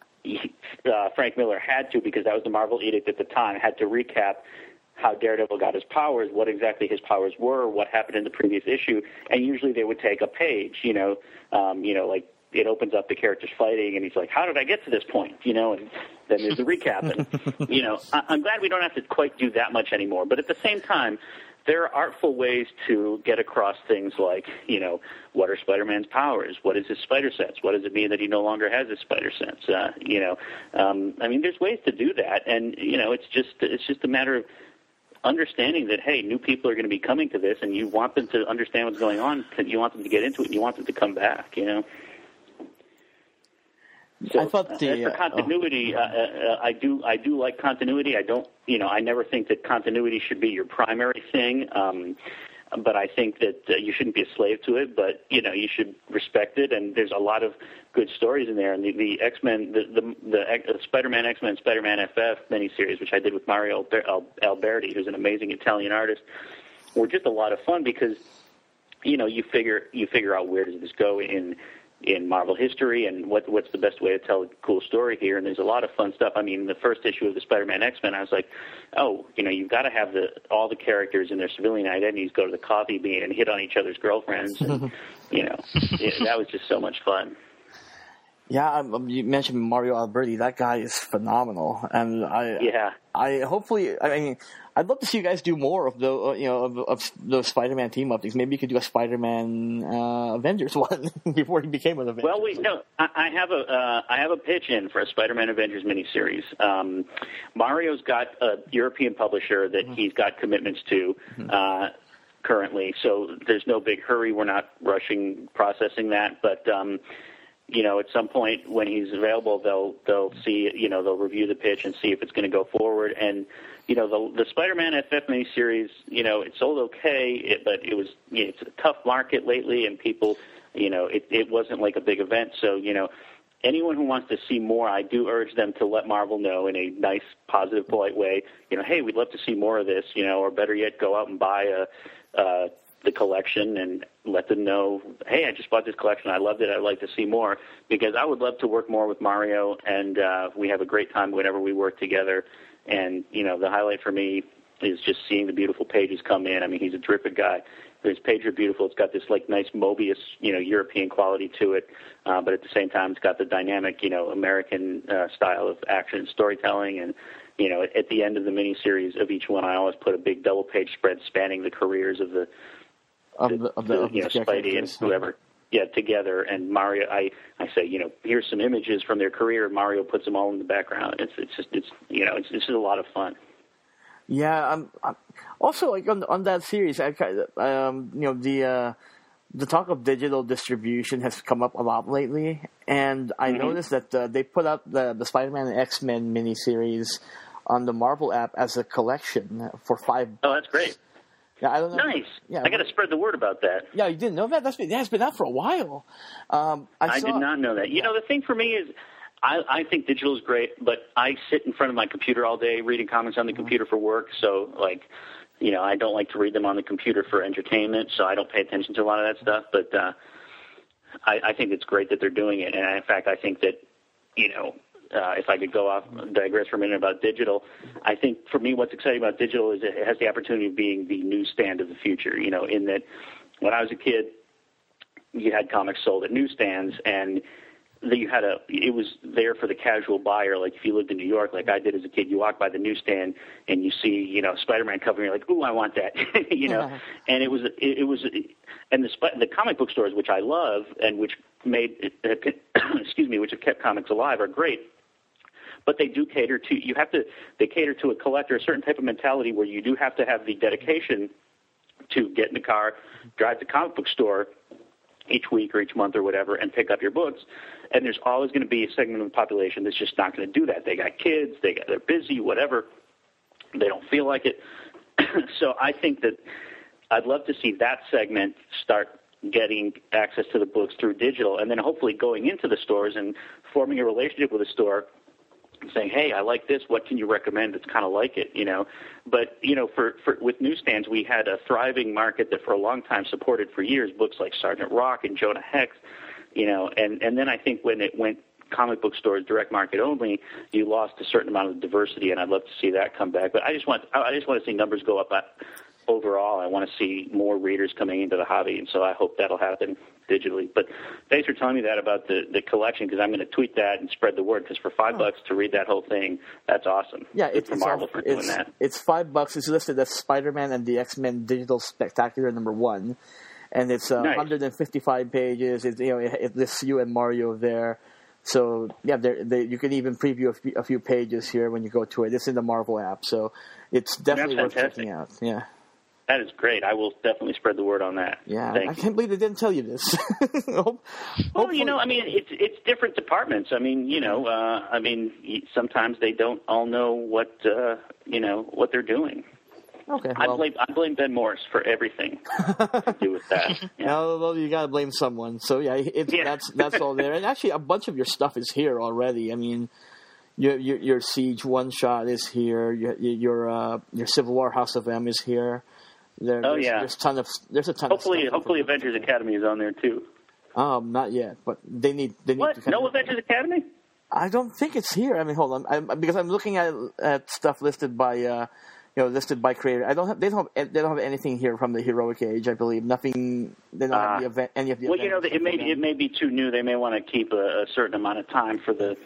Frank Miller had to, because that was the Marvel edict at the time, had to recap how Daredevil got his powers, what exactly his powers were, what happened in the previous issue, and usually they would take a page, like it opens up the characters fighting, and he's like, how did I get to this point, and then there's the recap. And, I'm glad we don't have to quite do that much anymore, but at the same time, there are artful ways to get across things like, what are Spider-Man's powers? What is his spider sense? What does it mean that he no longer has his spider sense? I mean, there's ways to do that, and, it's just a matter of understanding that, hey, new people are going to be coming to this, and you want them to understand what's going on, you want them to get into it, and you want them to come back, So I thought for continuity, I do like continuity. I don't, I never think that continuity should be your primary thing. But I think that you shouldn't be a slave to it, but, you should respect it, and there's a lot of good stories in there. And the X-Men, the Spider-Man X-Men, Spider-Man FF miniseries, which I did with Mario Alberti, who's an amazing Italian artist, were just a lot of fun because, you figure out where does this go in Marvel history and what's the best way to tell a cool story here. And there's a lot of fun stuff. I mean, the first issue of the Spider-Man X-Men, I was like, oh, you've got to have all the characters and their civilian identities go to the coffee bean and hit on each other's girlfriends. And, that was just so much fun. Yeah, you mentioned Mario Alberti. That guy is phenomenal, and I hopefully, I'd love to see you guys do more of the, of those Spider-Man team up things. Maybe you could do a Spider-Man Avengers one before he became an Avenger. Well, I have a pitch in for a Spider-Man Avengers miniseries. Mario's got a European publisher that he's got commitments to. Currently, so there's no big hurry. We're not rushing processing that, but at some point when he's available, they'll see, they'll review the pitch and see if it's going to go forward. And, the Spider-Man FF miniseries, it sold okay, but it's a tough market lately, and people, it wasn't like a big event. So, anyone who wants to see more, I do urge them to let Marvel know in a nice, positive, polite way, hey, we'd love to see more of this, or better yet, go out and buy the collection and let them know, hey, I just bought this collection. I loved it. I'd like to see more, because I would love to work more with Mario, and we have a great time whenever we work together. And, the highlight for me is just seeing the beautiful pages come in. I mean, he's a terrific guy. His pages are beautiful. It's got this, nice Mobius, European quality to it. But at the same time, it's got the dynamic, American style of action and storytelling. And, at the end of the miniseries of each one, I always put a big double-page spread spanning the careers of the Spidey and whoever, together. And Mario, I say, here's some images from their career. Mario puts them all in the background. It's just a lot of fun. Yeah. Also, on that series, the talk of digital distribution has come up a lot lately, and I noticed that they put out the Spider-Man and X-Men miniseries on the Marvel app as a collection for $5. Oh, that's great. Yeah, I don't know. Nice. Yeah, I got to spread the word about that. Yeah, you didn't know that? That's been out for a while. I did not know that. You know, the thing for me is I think digital is great, but I sit in front of my computer all day reading comics on the computer for work, so, like, you know, I don't like to read them on the computer for entertainment, so I don't pay attention to a lot of that stuff. But I think it's great that they're doing it. And, in fact, I think that, you know, if I could digress for a minute about digital, I think for me what's exciting about digital is it has the opportunity of being the newsstand of the future, you know, in that when I was a kid, you had comics sold at newsstands, and it was there for the casual buyer. Like if you lived in New York, like I did as a kid, you walk by the newsstand and you see, you know, Spider-Man cover, and you're like, ooh, I want that, you know. And and the comic book stores, which I love and which made which have kept comics alive, are great. But they do cater to they cater to a collector, a certain type of mentality where you do have to have the dedication to get in the car, drive to the comic book store each week or each month or whatever, and pick up your books. And there's always going to be a segment of the population that's just not going to do that. They got kids, they're busy, whatever. They don't feel like it. So I think that I'd love to see that segment start getting access to the books through digital, and then hopefully going into the stores and forming a relationship with a store and saying, hey, I like this, what can you recommend that's kind of like it, you know? But, you know, for with newsstands, we had a thriving market that for a long time supported for years books like Sergeant Rock and Jonah Hex, you know, and then I think when it went comic book stores direct market only, you lost a certain amount of diversity, and I'd love to see that come back. But I just want to see numbers go up overall. I want to see more readers coming into the hobby, and so I hope that'll happen digitally. But thanks for telling me that about the collection, because I'm going to tweet that and spread the word, because for $5 to read that whole thing, that's awesome. Yeah, it's Marvel for doing that. It's $5. It's listed as Spider-Man and the X-Men Digital Spectacular #1, and it's nice. 155 pages. It lists you and Mario there. So yeah, you can even preview a few pages here when you go to it. It's in the Marvel app, so it's definitely worth checking out. Yeah. That is great. I will definitely spread the word on that. Yeah, I can't believe they didn't tell you this. Well, you know, I mean, it's different departments. I mean, you know, sometimes they don't all know what what they're doing. Okay, well, I blame Ben Morris for everything to do with that. Yeah. Well, you got to blame someone. So yeah, that's all there. And actually, a bunch of your stuff is here already. I mean, your Siege one shot is here. Your Civil War House of M is here. There's a ton of stuff. Hopefully Avengers Academy is on there too. Not yet, but they need what? to. No Avengers Academy? I don't think it's here. I mean, hold on, because I'm looking at stuff listed by creator. They don't have anything here from the Heroic Age. I believe nothing. They don't have any of the. Well, you know, it may be too new. They may want to keep a certain amount of time for the,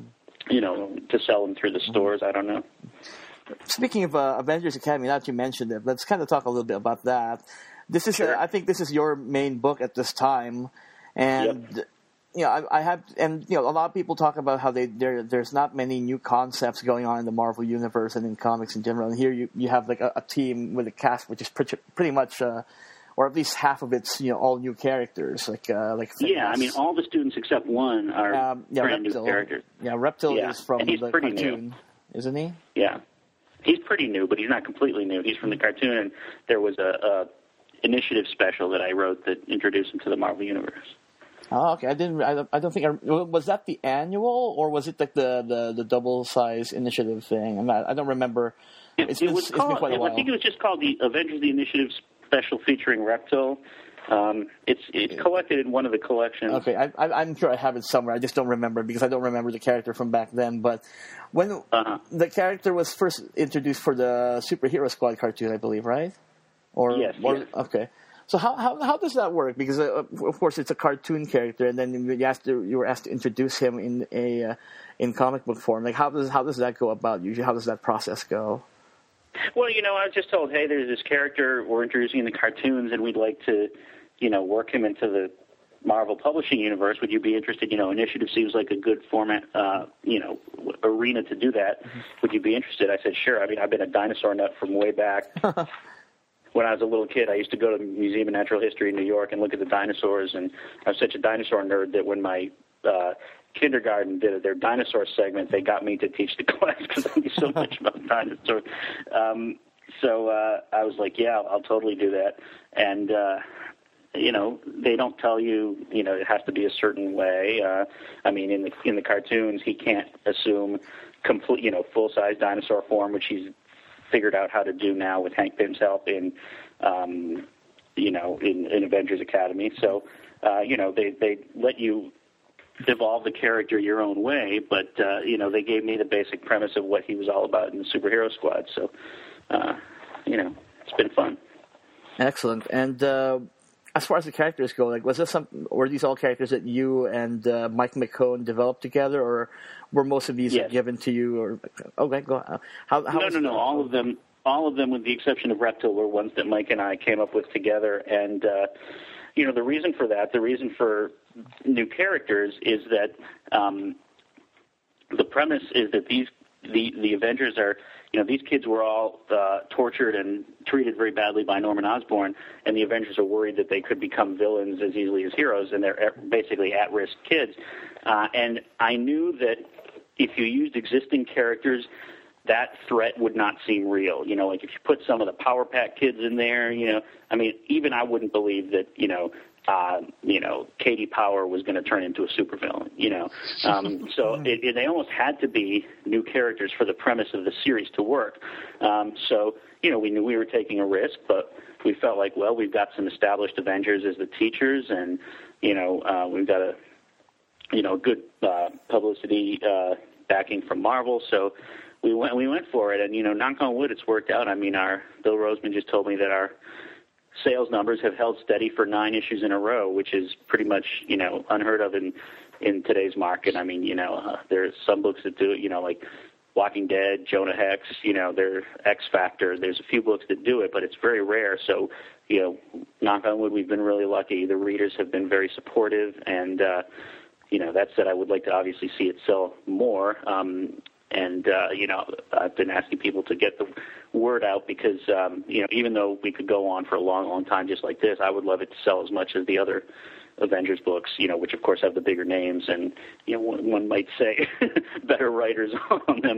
to sell them through the stores. I don't know. Speaking of Avengers Academy, now that you mentioned it, let's kind of talk a little bit about that. This is, I think, this is your main book at this time, and I have, and a lot of people talk about how there's not many new concepts going on in the Marvel universe and in comics in general. And here you have like a team with a cast which is pretty much, or at least half of it's all new characters like. Yeah, I mean all the students except one are brand new characters. Yeah, Reptile is from and he's the pretty cartoon, new. Isn't he? Yeah. He's pretty new, but he's not completely new. He's from the cartoon, and there was a initiative special that I wrote that introduced him to the Marvel Universe. Oh, okay. I don't think. Was that the annual, or was it like the double size initiative thing? I don't remember. It's been quite a while. I think it was just called the Avengers: The Initiative Special featuring Reptile. It's collected in one of the collections. Okay, I'm sure I have it somewhere. I just don't remember because I don't remember the character from back then. But when the character was first introduced for the Superhero Squad cartoon, I believe, right? Yes. Okay. So how does that work? Because of course it's a cartoon character, and then you were asked to introduce him in comic book form. Like how does that go about? Usually, how does that process go? Well, I was just told, hey, there's this character we're introducing in the cartoons, and we'd like to, work him into the Marvel publishing universe. Would you be interested? Initiative seems like a good format, arena to do that. Mm-hmm. Would you be interested? I said, sure. I mean, I've been a dinosaur nut from way back. when I was a little kid, I used to go to the Museum of Natural History in New York and look at the dinosaurs, and I was such a dinosaur nerd that when my kindergarten did their dinosaur segment, they got me to teach the class because I knew so much about dinosaurs. So I was like, yeah, I'll totally do that. And, they don't tell you, it has to be a certain way. I mean, in the cartoons, he can't assume complete, full-size dinosaur form, which he's figured out how to do now with Hank Pym's help in Avengers Academy. So, they let you evolve the character your own way, but, they gave me the basic premise of what he was all about in the Superhero Squad. So, it's been fun. Excellent. And as far as the characters go, like, were these all characters that you and Mike McKone developed together, or were most of these given to you? Or okay, go on. No. All of them, with the exception of Reptile, were ones that Mike and I came up with together. And the reason for new characters is that the premise is that the Avengers are, these kids were all tortured and treated very badly by Norman Osborn, and the Avengers are worried that they could become villains as easily as heroes, and they're basically at-risk kids. And I knew that if you used existing characters, that threat would not seem real. Like if you put some of the Power Pack kids in there, even I wouldn't believe that, Katie Power was going to turn into a supervillain, So they almost had to be new characters for the premise of the series to work. So, we knew we were taking a risk, but we felt like, well, we've got some established Avengers as the teachers, and, we've got a good publicity backing from Marvel. So we went for it, and, knock on wood, it's worked out. I mean, Bill Roseman just told me that our sales numbers have held steady for 9 issues in a row, which is pretty much, unheard of in today's market. I mean, there's some books that do it, like Walking Dead, Jonah Hex, they're X Factor. There's a few books that do it, but it's very rare. So, knock on wood, we've been really lucky. The readers have been very supportive, and, that said, I would like to obviously see it sell more. I've been asking people to get the word out because, even though we could go on for a long, long time just like this, I would love it to sell as much as the other Avengers books, which of course have the bigger names and, one might say better writers on them.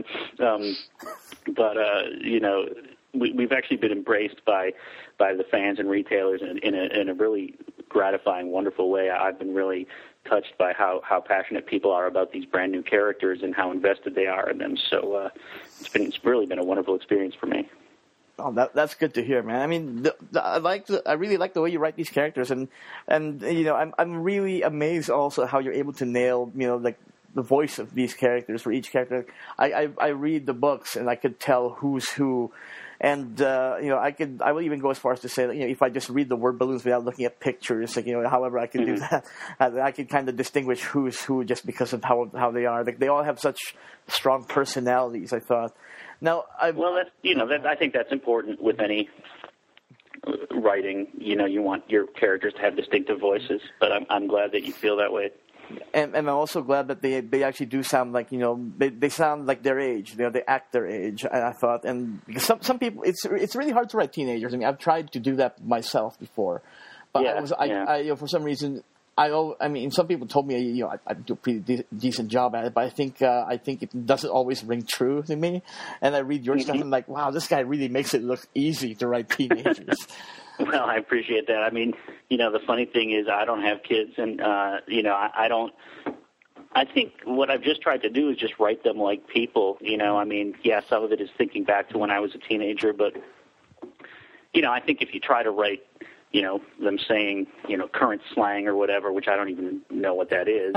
We've actually been embraced by the fans and retailers in a really gratifying, wonderful way. I've been really touched by how passionate people are about these brand new characters and how invested they are in them. So it's really been a wonderful experience for me. Oh, that's good to hear, man. I mean, I really like the way you write these characters, and I'm really amazed also how you're able to nail like the voice of these characters for each character. I read the books and I could tell who's who. And I will even go as far as to say that if I just read the word balloons without looking at pictures, however I can do that, I can kind of distinguish who's who just because of how they are. Like they all have such strong personalities. I thought. Now, I think that's important with any writing. You want your characters to have distinctive voices, but I'm glad that you feel that way. And I'm also glad that they actually do sound like they sound like their age. They act their age. I thought, and because some people, it's really hard to write teenagers. I mean, I've tried to do that myself before, but I for some reason some people told me I do a pretty decent job at it, but I think it doesn't always ring true to me. And I read your stuff and I'm like, wow, this guy really makes it look easy to write teenagers. Well, I appreciate that. I mean, the funny thing is I don't have kids, and, I don't – I think what I've just tried to do is just write them like people, I mean, yeah, some of it is thinking back to when I was a teenager, but, I think if you try to write, them saying, current slang or whatever, which I don't even know what that is,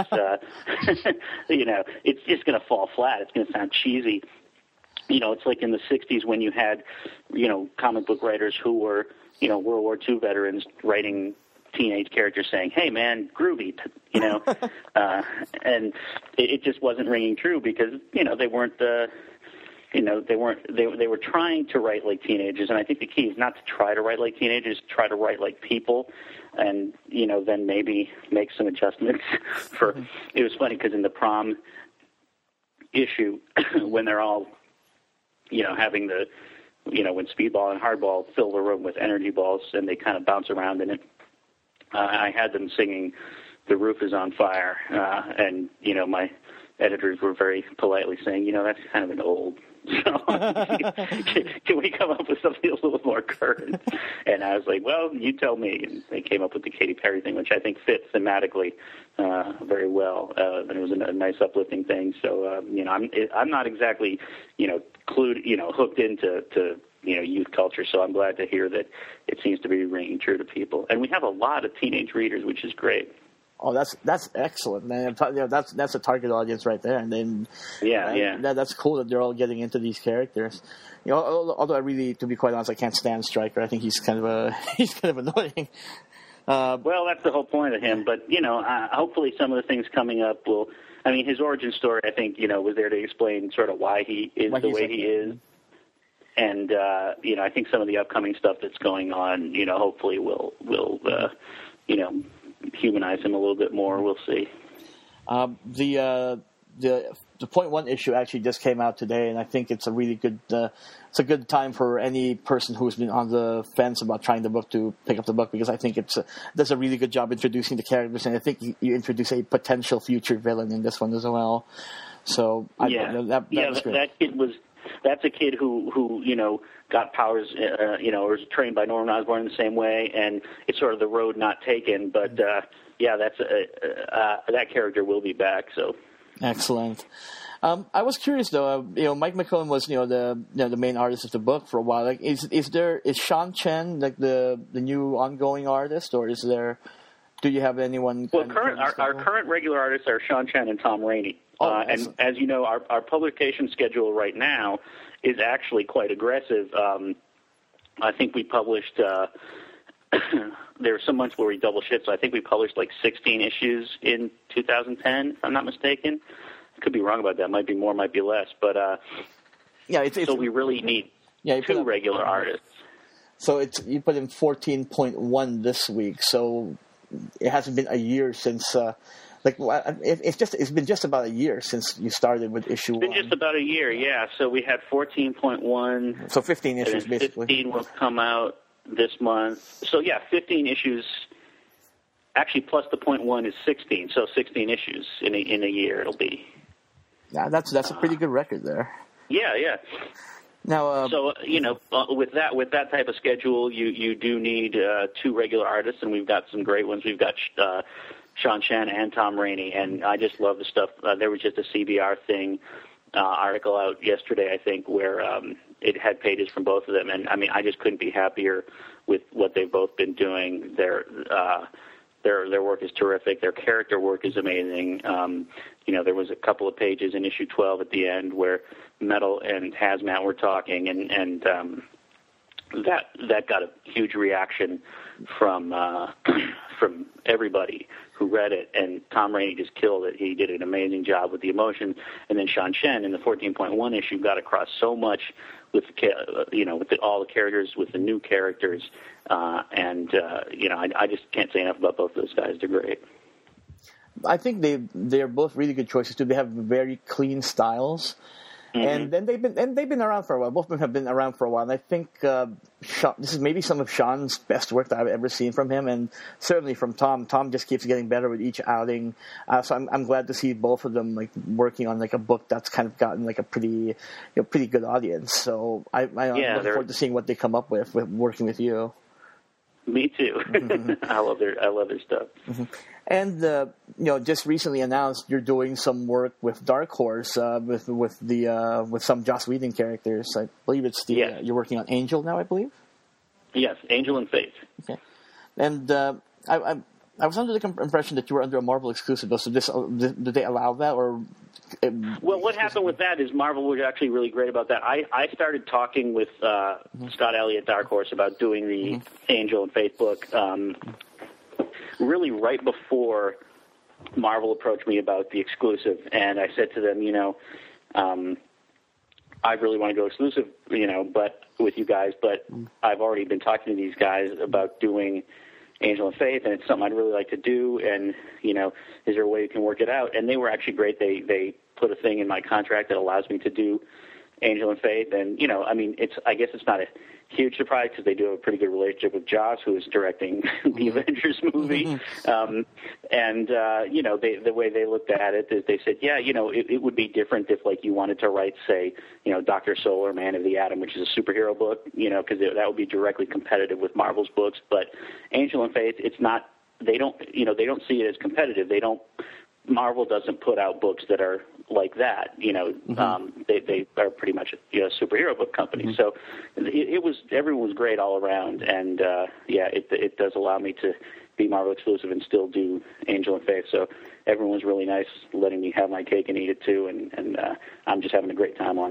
it's just going to fall flat. It's going to sound cheesy. It's like in the 60s when you had, comic book writers who were – World War II veterans writing teenage characters saying, "Hey, man, groovy," and it just wasn't ringing true because they weren't they were trying to write like teenagers, and I think the key is not to try to write like teenagers, try to write like people, and then maybe make some adjustments. It was funny because in the prom issue when they're all having the when Speedball and Hardball fill the room with energy balls and they kind of bounce around in it. I had them singing "The Roof is on Fire," and my editors were very politely saying, that's kind of an old. So can we come up with something a little more current? And I was like, well, you tell me. And they came up with the Katy Perry thing, which I think fits thematically very well. And it was a nice uplifting thing. So I'm not exactly hooked into youth culture. So I'm glad to hear that it seems to be ringing true to people. And we have a lot of teenage readers, which is great. Oh, that's excellent, man. That's a target audience right there, and then that's cool that they're all getting into these characters. Although I really, to be quite honest, I can't stand Stryker. I think he's kind of annoying. Well, that's the whole point of him. But hopefully, some of the things coming up will. I mean, his origin story, I think, was there to explain sort of why he is the way he is. And I think some of the upcoming stuff that's going on, hopefully will humanize him a little bit more. We'll see. The 0.1 issue actually just came out today, and I think it's a really good. It's a good time for any person who's been on the fence about trying the book to pick up the book, because I think does a really good job introducing the characters, and I think you introduce a potential future villain in this one as well. So that kid was. That's a kid who got powers, or was trained by Norman Osborn in the same way, and it's sort of the road not taken. But that's that character will be back. So excellent. I was curious though. Mike McMillan was the main artist of the book for a while. Like, is Sean Chen like the new ongoing artist, or is there? Do you have anyone? Well, our current regular artists are Sean Chen and Tom Rainey. And as you know, our publication schedule right now is actually quite aggressive. I think we published there were some months where we double shift, so I think we published like 16 issues in 2010, if I'm not mistaken. I could be wrong about that. Might be more, might be less. But so we really need two regular artists. So you put in 14.1 this week, so it hasn't been a year since. It's been just about a year since you started with issue 1. It's been just about a year, yeah. So we had 14.1. So 15 issues, basically. 15 will come out this month. So, 15 issues. Actually, plus the .1 is 16. So 16 issues in a year it'll be. Yeah, that's a pretty good record there. Yeah. Now, with that type of schedule, you do need two regular artists, and we've got some great ones. We've got Sean Chen and Tom Rainey, and I just love the stuff. There was just a CBR thing article out yesterday, I think, where it had pages from both of them, and I mean, I just couldn't be happier with what they've both been doing. Their work is terrific. Their character work is amazing. There was a couple of pages in issue 12 at the end where Metal and Hazmat were talking, and that got a huge reaction from everybody who read it, and Tom Rainey just killed it. He did an amazing job with the emotion, and then Sean Chen in the 14.1 issue got across so much with all the characters, with the new characters, I just can't say enough about both of those guys. They're great. I think they're both really good choices too. They have very clean styles. Mm-hmm. And they've been around for a while. Both of them have been around for a while. And I think this is maybe some of Sean's best work that I've ever seen from him, and certainly from Tom. Tom just keeps getting better with each outing. So I'm glad to see both of them like working on like a book that's kind of gotten like a pretty good audience. So I'm looking forward to seeing what they come up with working with you. Me too. Mm-hmm. I love their stuff. Mm-hmm. And just recently announced you're doing some work with Dark Horse with some Joss Whedon characters. I believe it's you're working on Angel now, I believe. Yes, Angel and Faith. Okay, and I was under the impression that you were under a Marvel exclusive. So did they allow that, or? Well, what happened with that is Marvel was actually really great about that. I started talking with Scott Elliott, Dark Horse, about doing the Angel and Faith book really right before Marvel approached me about the exclusive. And I said to them, I really want to go exclusive, but with you guys, but I've already been talking to these guys about doing Angel and Faith, and it's something I'd really like to do, and, is there a way you can work it out? And they were actually great. They put a thing in my contract that allows me to do Angel and Faith, and I mean, I guess it's not a huge surprise because they do have a pretty good relationship with Joss, who is directing the Avengers movie. And the way they looked at it is they said, it would be different if like you wanted to write, say, Dr. Solar, Man of the Atom, which is a superhero book, because that would be directly competitive with Marvel's books. But Angel and Faith, it's not. They don't see it as competitive. Marvel doesn't put out books that are like that. They are pretty much a superhero book company. So everyone was great all around, and it does allow me to be Marvel exclusive and still do Angel and Faith. So everyone was really nice, letting me have my cake and eat it too, and I'm just having a great time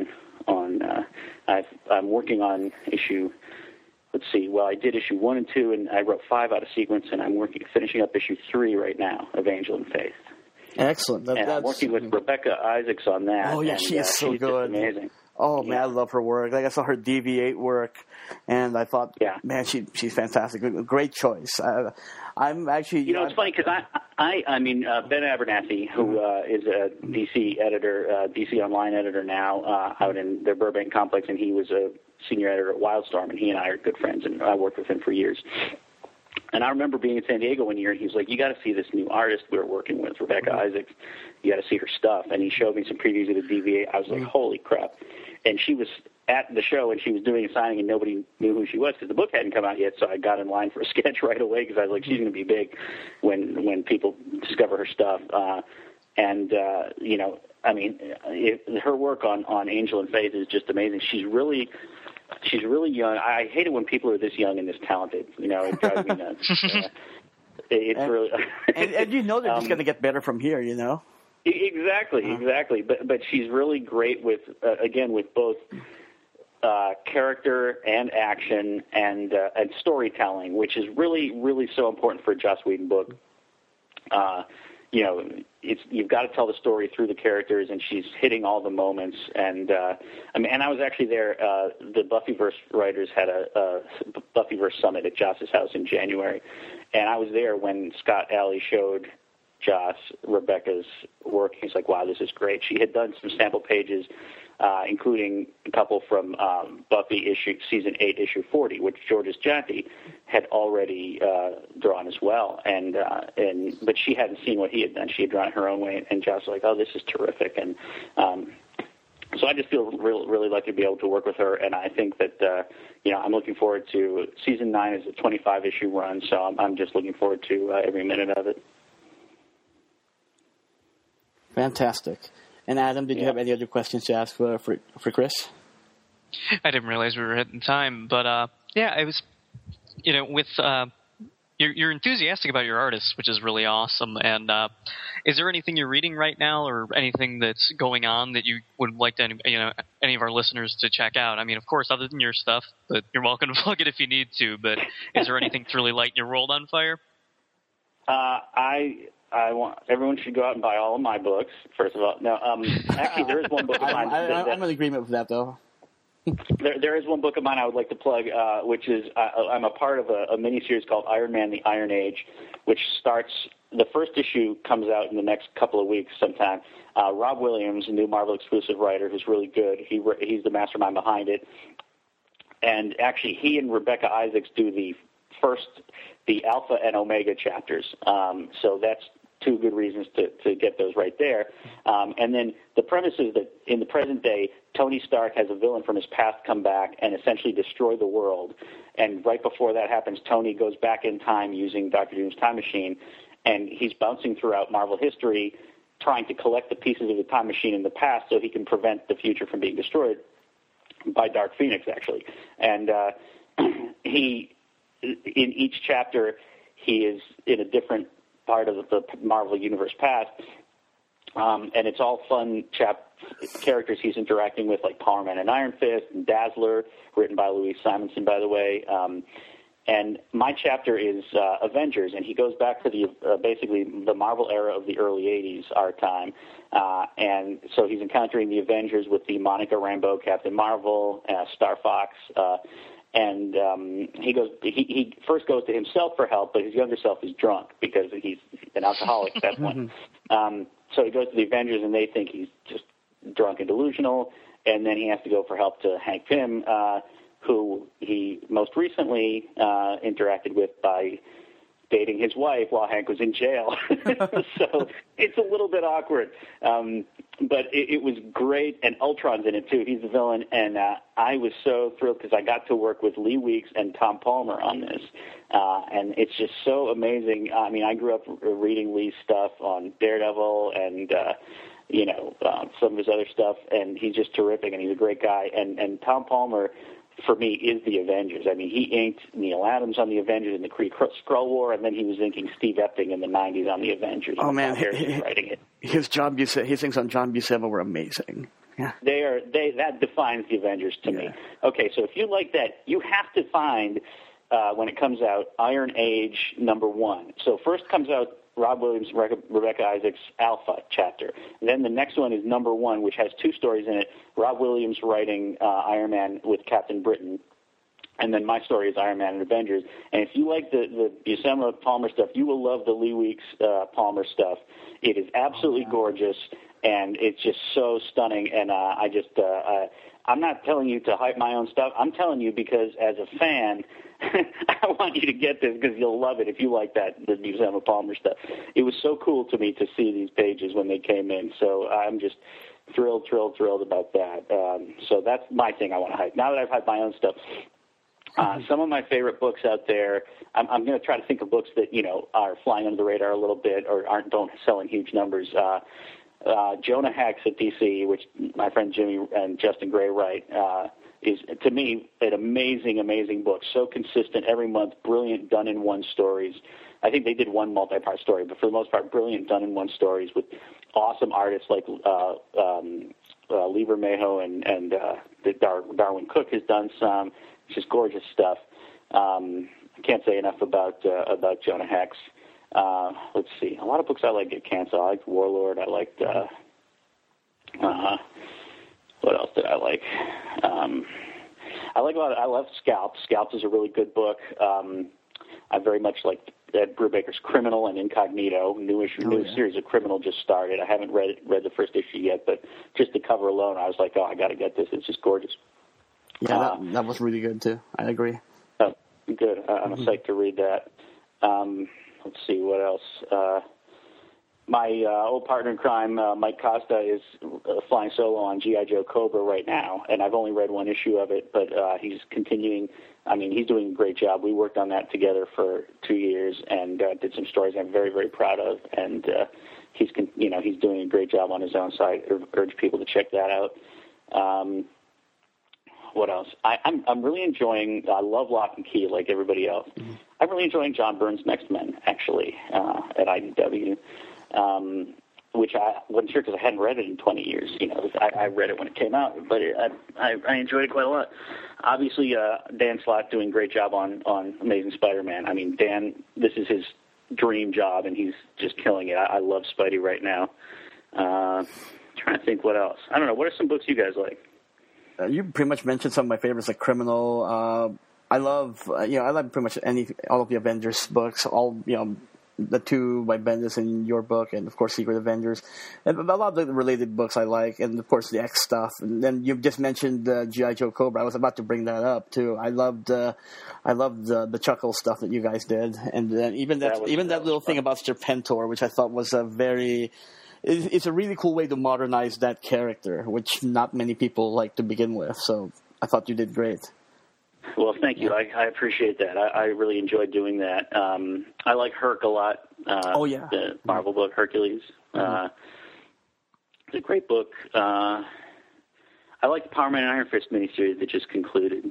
I'm working on issue. Let's see. Well, I did issue 1 and 2, and I wrote 5 out of sequence, and I'm finishing up issue 3 right now of Angel and Faith. Excellent. I'm working with Rebecca Isaacs on that. Oh, yeah, she is so good. Just amazing. Oh, man, I love her work. Like, I saw her DV8 work, and I thought, man, she's fantastic. Great choice. I'm actually... it's funny because I mean, Ben Abernathy, who is a DC editor, DC Online editor now out in their Burbank complex, and he was a senior editor at Wildstorm, and he and I are good friends, and I worked with him for years. And I remember being in San Diego one year, and he was like, you got to see this new artist we're working with, Rebecca Isaacs. You got to see her stuff. And he showed me some previews of the DV8. I was like, holy crap. And she was at the show, and she was doing a signing, and nobody knew who she was because the book hadn't come out yet. So I got in line for a sketch right away because I was like, she's going to be big when people discover her stuff. I mean, her work on Angel and Faith is just amazing. She's really young. I hate it when people are this young and this talented. It drives me nuts. Really and they're just going to get better from here. Exactly. But she's really great with both character and action and storytelling, which is really, really so important for a Joss Whedon book. You've got to tell the story through the characters, and she's hitting all the moments. And and I was actually there. The Buffyverse writers had a Buffyverse summit at Joss's house in January, and I was there when Scott Alley showed Joss Rebecca's work. He's like, "Wow, this is great." She had done some sample pages, including a couple from Buffy season 8, issue 40, which Georges Janty had already drawn as well, but she hadn't seen what he had done. She had drawn it her own way, and Joss was like, "Oh, this is terrific," and so I just feel really lucky to be able to work with her, and I think that I'm looking forward to season 9 is a 25-issue run, so I'm just looking forward to every minute of it. Fantastic. And Adam, did you have any other questions to ask for Chris? I didn't realize we were hitting time, but I was, with you're enthusiastic about your artists, which is really awesome. And is there anything you're reading right now, or anything that's going on that you would like to, any of our listeners to check out? I mean, of course, other than your stuff, but you're welcome to plug it if you need to. But is there anything that's really lighting your world on fire? I want everyone should go out and buy all of my books. First of all, no. Actually, there is one book of mine. I'm in agreement with that, though. There is one book of mine I would like to plug, which is I'm a part of a miniseries called Iron Man: The Iron Age, which starts. The first issue comes out in the next couple of weeks sometime. Rob Williams, a new Marvel exclusive writer, who's really good. He's the mastermind behind it, and actually, he and Rebecca Isaacs do the Alpha and Omega chapters. So that's 2 good reasons to get those right there. And then the premise is that in the present day, Tony Stark has a villain from his past come back and essentially destroy the world. And right before that happens, Tony goes back in time using Dr. Doom's time machine, and he's bouncing throughout Marvel history trying to collect the pieces of the time machine in the past so he can prevent the future from being destroyed by Dark Phoenix, actually. And in each chapter, he is in a different part of the Marvel Universe past, and it's all fun characters he's interacting with, like Power Man and Iron Fist and Dazzler, written by Louise Simonson, by the way. And my chapter is Avengers, and he goes back to basically the Marvel era of the early 80s, our time. And so he's encountering the Avengers with the Monica Rambeau Captain Marvel, Star Fox, and he first goes to himself for help, but his younger self is drunk because he's an alcoholic at that point. So he goes to the Avengers, and they think he's just drunk and delusional, and then he has to go for help to Hank Pym, who he most recently interacted with by dating his wife while Hank was in jail. So it's a little bit awkward. But it was great, and Ultron's in it too. He's the villain, and I was so thrilled because I got to work with Lee Weeks and Tom Palmer on this, and it's just so amazing. I mean, I grew up reading Lee's stuff on Daredevil and some of his other stuff, and he's just terrific, and he's a great guy. And Tom Palmer, for me, is the Avengers. I mean, he inked Neil Adams on the Avengers in the Kree Skrull War, and then he was inking Steve Epting in the 90s on the Avengers. Oh, man. Writing it. His things on John Buscema were amazing. Yeah. That defines the Avengers to me. Okay, so if you like that, you have to find, when it comes out, Iron Age #1. So first comes out Rob Williams, Rebecca Isaacs' Alpha chapter. And then the next one is #1, which has 2 stories in it. Rob Williams writing Iron Man with Captain Britain. And then my story is Iron Man and Avengers. And if you like the Buscema Palmer stuff, you will love the Lee Weeks Palmer stuff. It is absolutely gorgeous, and it's just so stunning. And I'm not telling you to hype my own stuff. I'm telling you because as a fan, I want you to get this because you'll love it if you like the Buscema Palmer stuff. It was so cool to me to see these pages when they came in. So I'm just thrilled about that. So that's my thing I want to hype. Now that I've hyped my own stuff, some of my favorite books out there, I'm going to try to think of books that, are flying under the radar a little bit or don't sell in huge numbers. Jonah Hex at DC, which my friend Jimmy and Justin Gray write, is, to me, an amazing book. So consistent every month, brilliant done-in-one stories. I think they did one multi-part story, but for the most part, brilliant done-in-one stories with awesome artists like Lee Bermejo and Darwin Cook has done some. It's just gorgeous stuff. I can't say enough about Jonah Hex. Let's see. A lot of books I like get canceled. I liked Warlord. I liked what else did I like? I love Scalped. Scalped is a really good book. I very much like Ed Brubaker's Criminal and Incognito. New series of Criminal just started. I haven't read the first issue yet, but just the cover alone, I was like, oh, I got to get this. It's just gorgeous. Yeah, that was really good too. I agree. Oh, good. I'm psyched to read that. Let's see what else. My old partner in crime, Mike Costa, is flying solo on G.I. Joe Cobra right now, and I've only read one issue of it, but he's continuing. I mean, he's doing a great job. We worked on that together for 2 years and did some stories I'm very, very proud of, and he's doing a great job on his own site. I urge people to check that out. What else? I'm really enjoying. I love Lock and Key like everybody else. Mm-hmm. I'm really enjoying John Byrne's Next Men actually at IDW, which I wasn't sure because I hadn't read it in 20 years. I read it when it came out, but I enjoyed it quite a lot. Obviously, Dan Slott doing a great job on Amazing Spider-Man. I mean, Dan, this is his dream job, and he's just killing it. I love Spidey right now. Trying to think what else. I don't know. What are some books you guys like? You pretty much mentioned some of my favorites, like Criminal. I love, I like pretty much all of the Avengers books. All, the 2 by Bendis and your book, and of course Secret Avengers, and a lot of the related books I like, and of course the X stuff. And then you've just mentioned G.I. Joe Cobra. I was about to bring that up too. I loved the Chuckle stuff that you guys did, and then even that little thing about Serpentor, which I thought was it's a really cool way to modernize that character, which not many people like to begin with. So I thought you did great. Well, thank you. I appreciate that. I really enjoyed doing that. I like Herc a lot. The Marvel book, Hercules. It's a great book. I like the Power Man and Iron Fist miniseries that just concluded.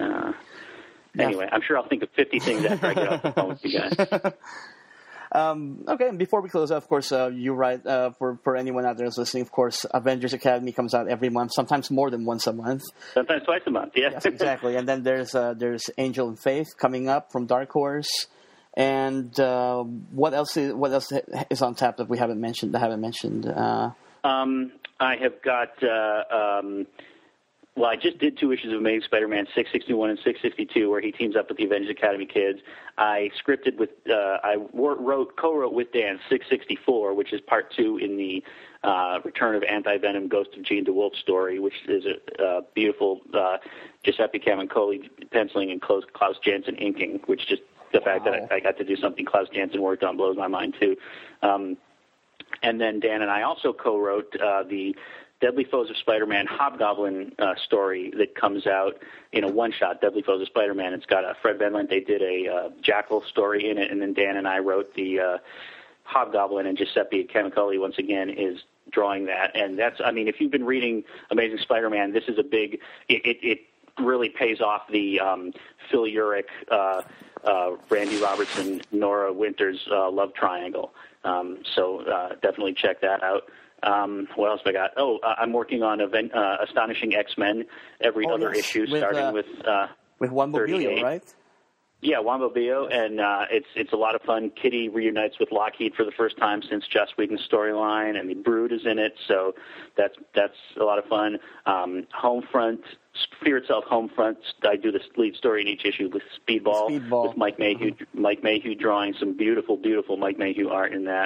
Anyway, I'm sure I'll think of 50 things after I get off the phone with you guys. Okay, and before we close out, of course, you write, for anyone out there who's listening, of course, Avengers Academy comes out every month, sometimes more than once a month. Sometimes twice a month, yeah. Yes, exactly. And then there's Angel and Faith coming up from Dark Horse. And what else is on tap that we haven't mentioned? I have got... Well, I just did 2 issues of Amazing Spider-Man 661 and 662, where he teams up with the Avengers Academy kids. I scripted with, co-wrote with Dan 664, which is part 2 in the Return of Anti-Venom Ghost of Gene DeWolf story, which is a beautiful Giuseppe Camuncoli penciling and Klaus Janson inking, which just the fact that I got to do something Klaus Janson worked on blows my mind too. And then Dan and I also co-wrote the Deadly Foes of Spider-Man Hobgoblin story that comes out in a one-shot, Deadly Foes of Spider-Man. It's got Fred Van Lente did a Jackal story in it, and then Dan and I wrote the Hobgoblin, and Giuseppe Camuncoli, once again, is drawing that. And that's, I mean, if you've been reading Amazing Spider-Man, this is a big, it really pays off the Phil Urich, Randy Robertson, Nora Winters love triangle. So definitely check that out. What else have I got? Oh, I'm working on Astonishing X-Men every other issue, starting with Juan Bobilio, right? Yeah, Juan Bobilio, and it's a lot of fun. Kitty reunites with Lockheed for the first time since Joss Whedon's storyline, and the Brood is in it, so that's a lot of fun. Homefront, Fear Itself, Homefront. I do the lead story in each issue with Speedball. With Mike Mayhew. Mm-hmm. Mike Mayhew drawing some beautiful, beautiful Mike Mayhew art in that.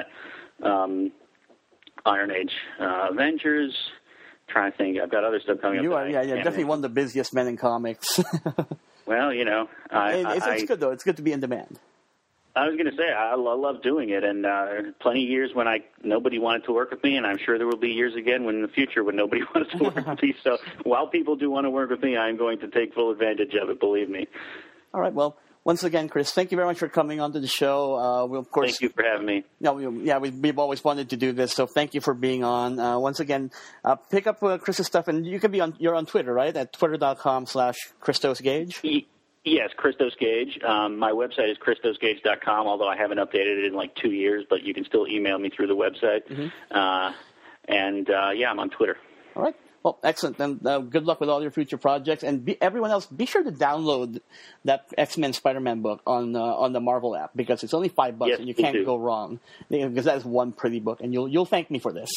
Iron Age, Avengers. Trying to think, I've got other stuff coming up. Yeah, definitely one of the busiest men in comics. Well, you know, it's good though. It's good to be in demand. I was going to say I love doing it, and plenty of years when nobody wanted to work with me, and I'm sure there will be years again in the future when nobody wanted to work with me. So while people do want to work with me, I'm going to take full advantage of it. Believe me. All right. Well, once again, Chris, thank you very much for coming onto the show. We'll, of course, thank you for having me. We've always wanted to do this, so thank you for being on. Once again, pick up Chris's stuff, and you can you're on Twitter, right? At twitter.com/ChristosGage. Yes, Christos Gage. My website is christosgage.com, although I haven't updated it in like 2 years, but you can still email me through the website. Mm-hmm. I'm on Twitter. All right. Well, excellent. And good luck with all your future projects. And everyone else, be sure to download that X-Men Spider-Man book on the Marvel app, because it's only $5 and you can't go wrong, because that is one pretty book. And you'll thank me for this.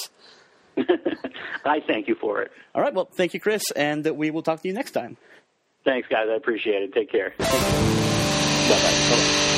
I thank you for it. All right. Well, thank you, Chris, and we will talk to you next time. Thanks, guys. I appreciate it. Take care. Bye-bye. Bye-bye.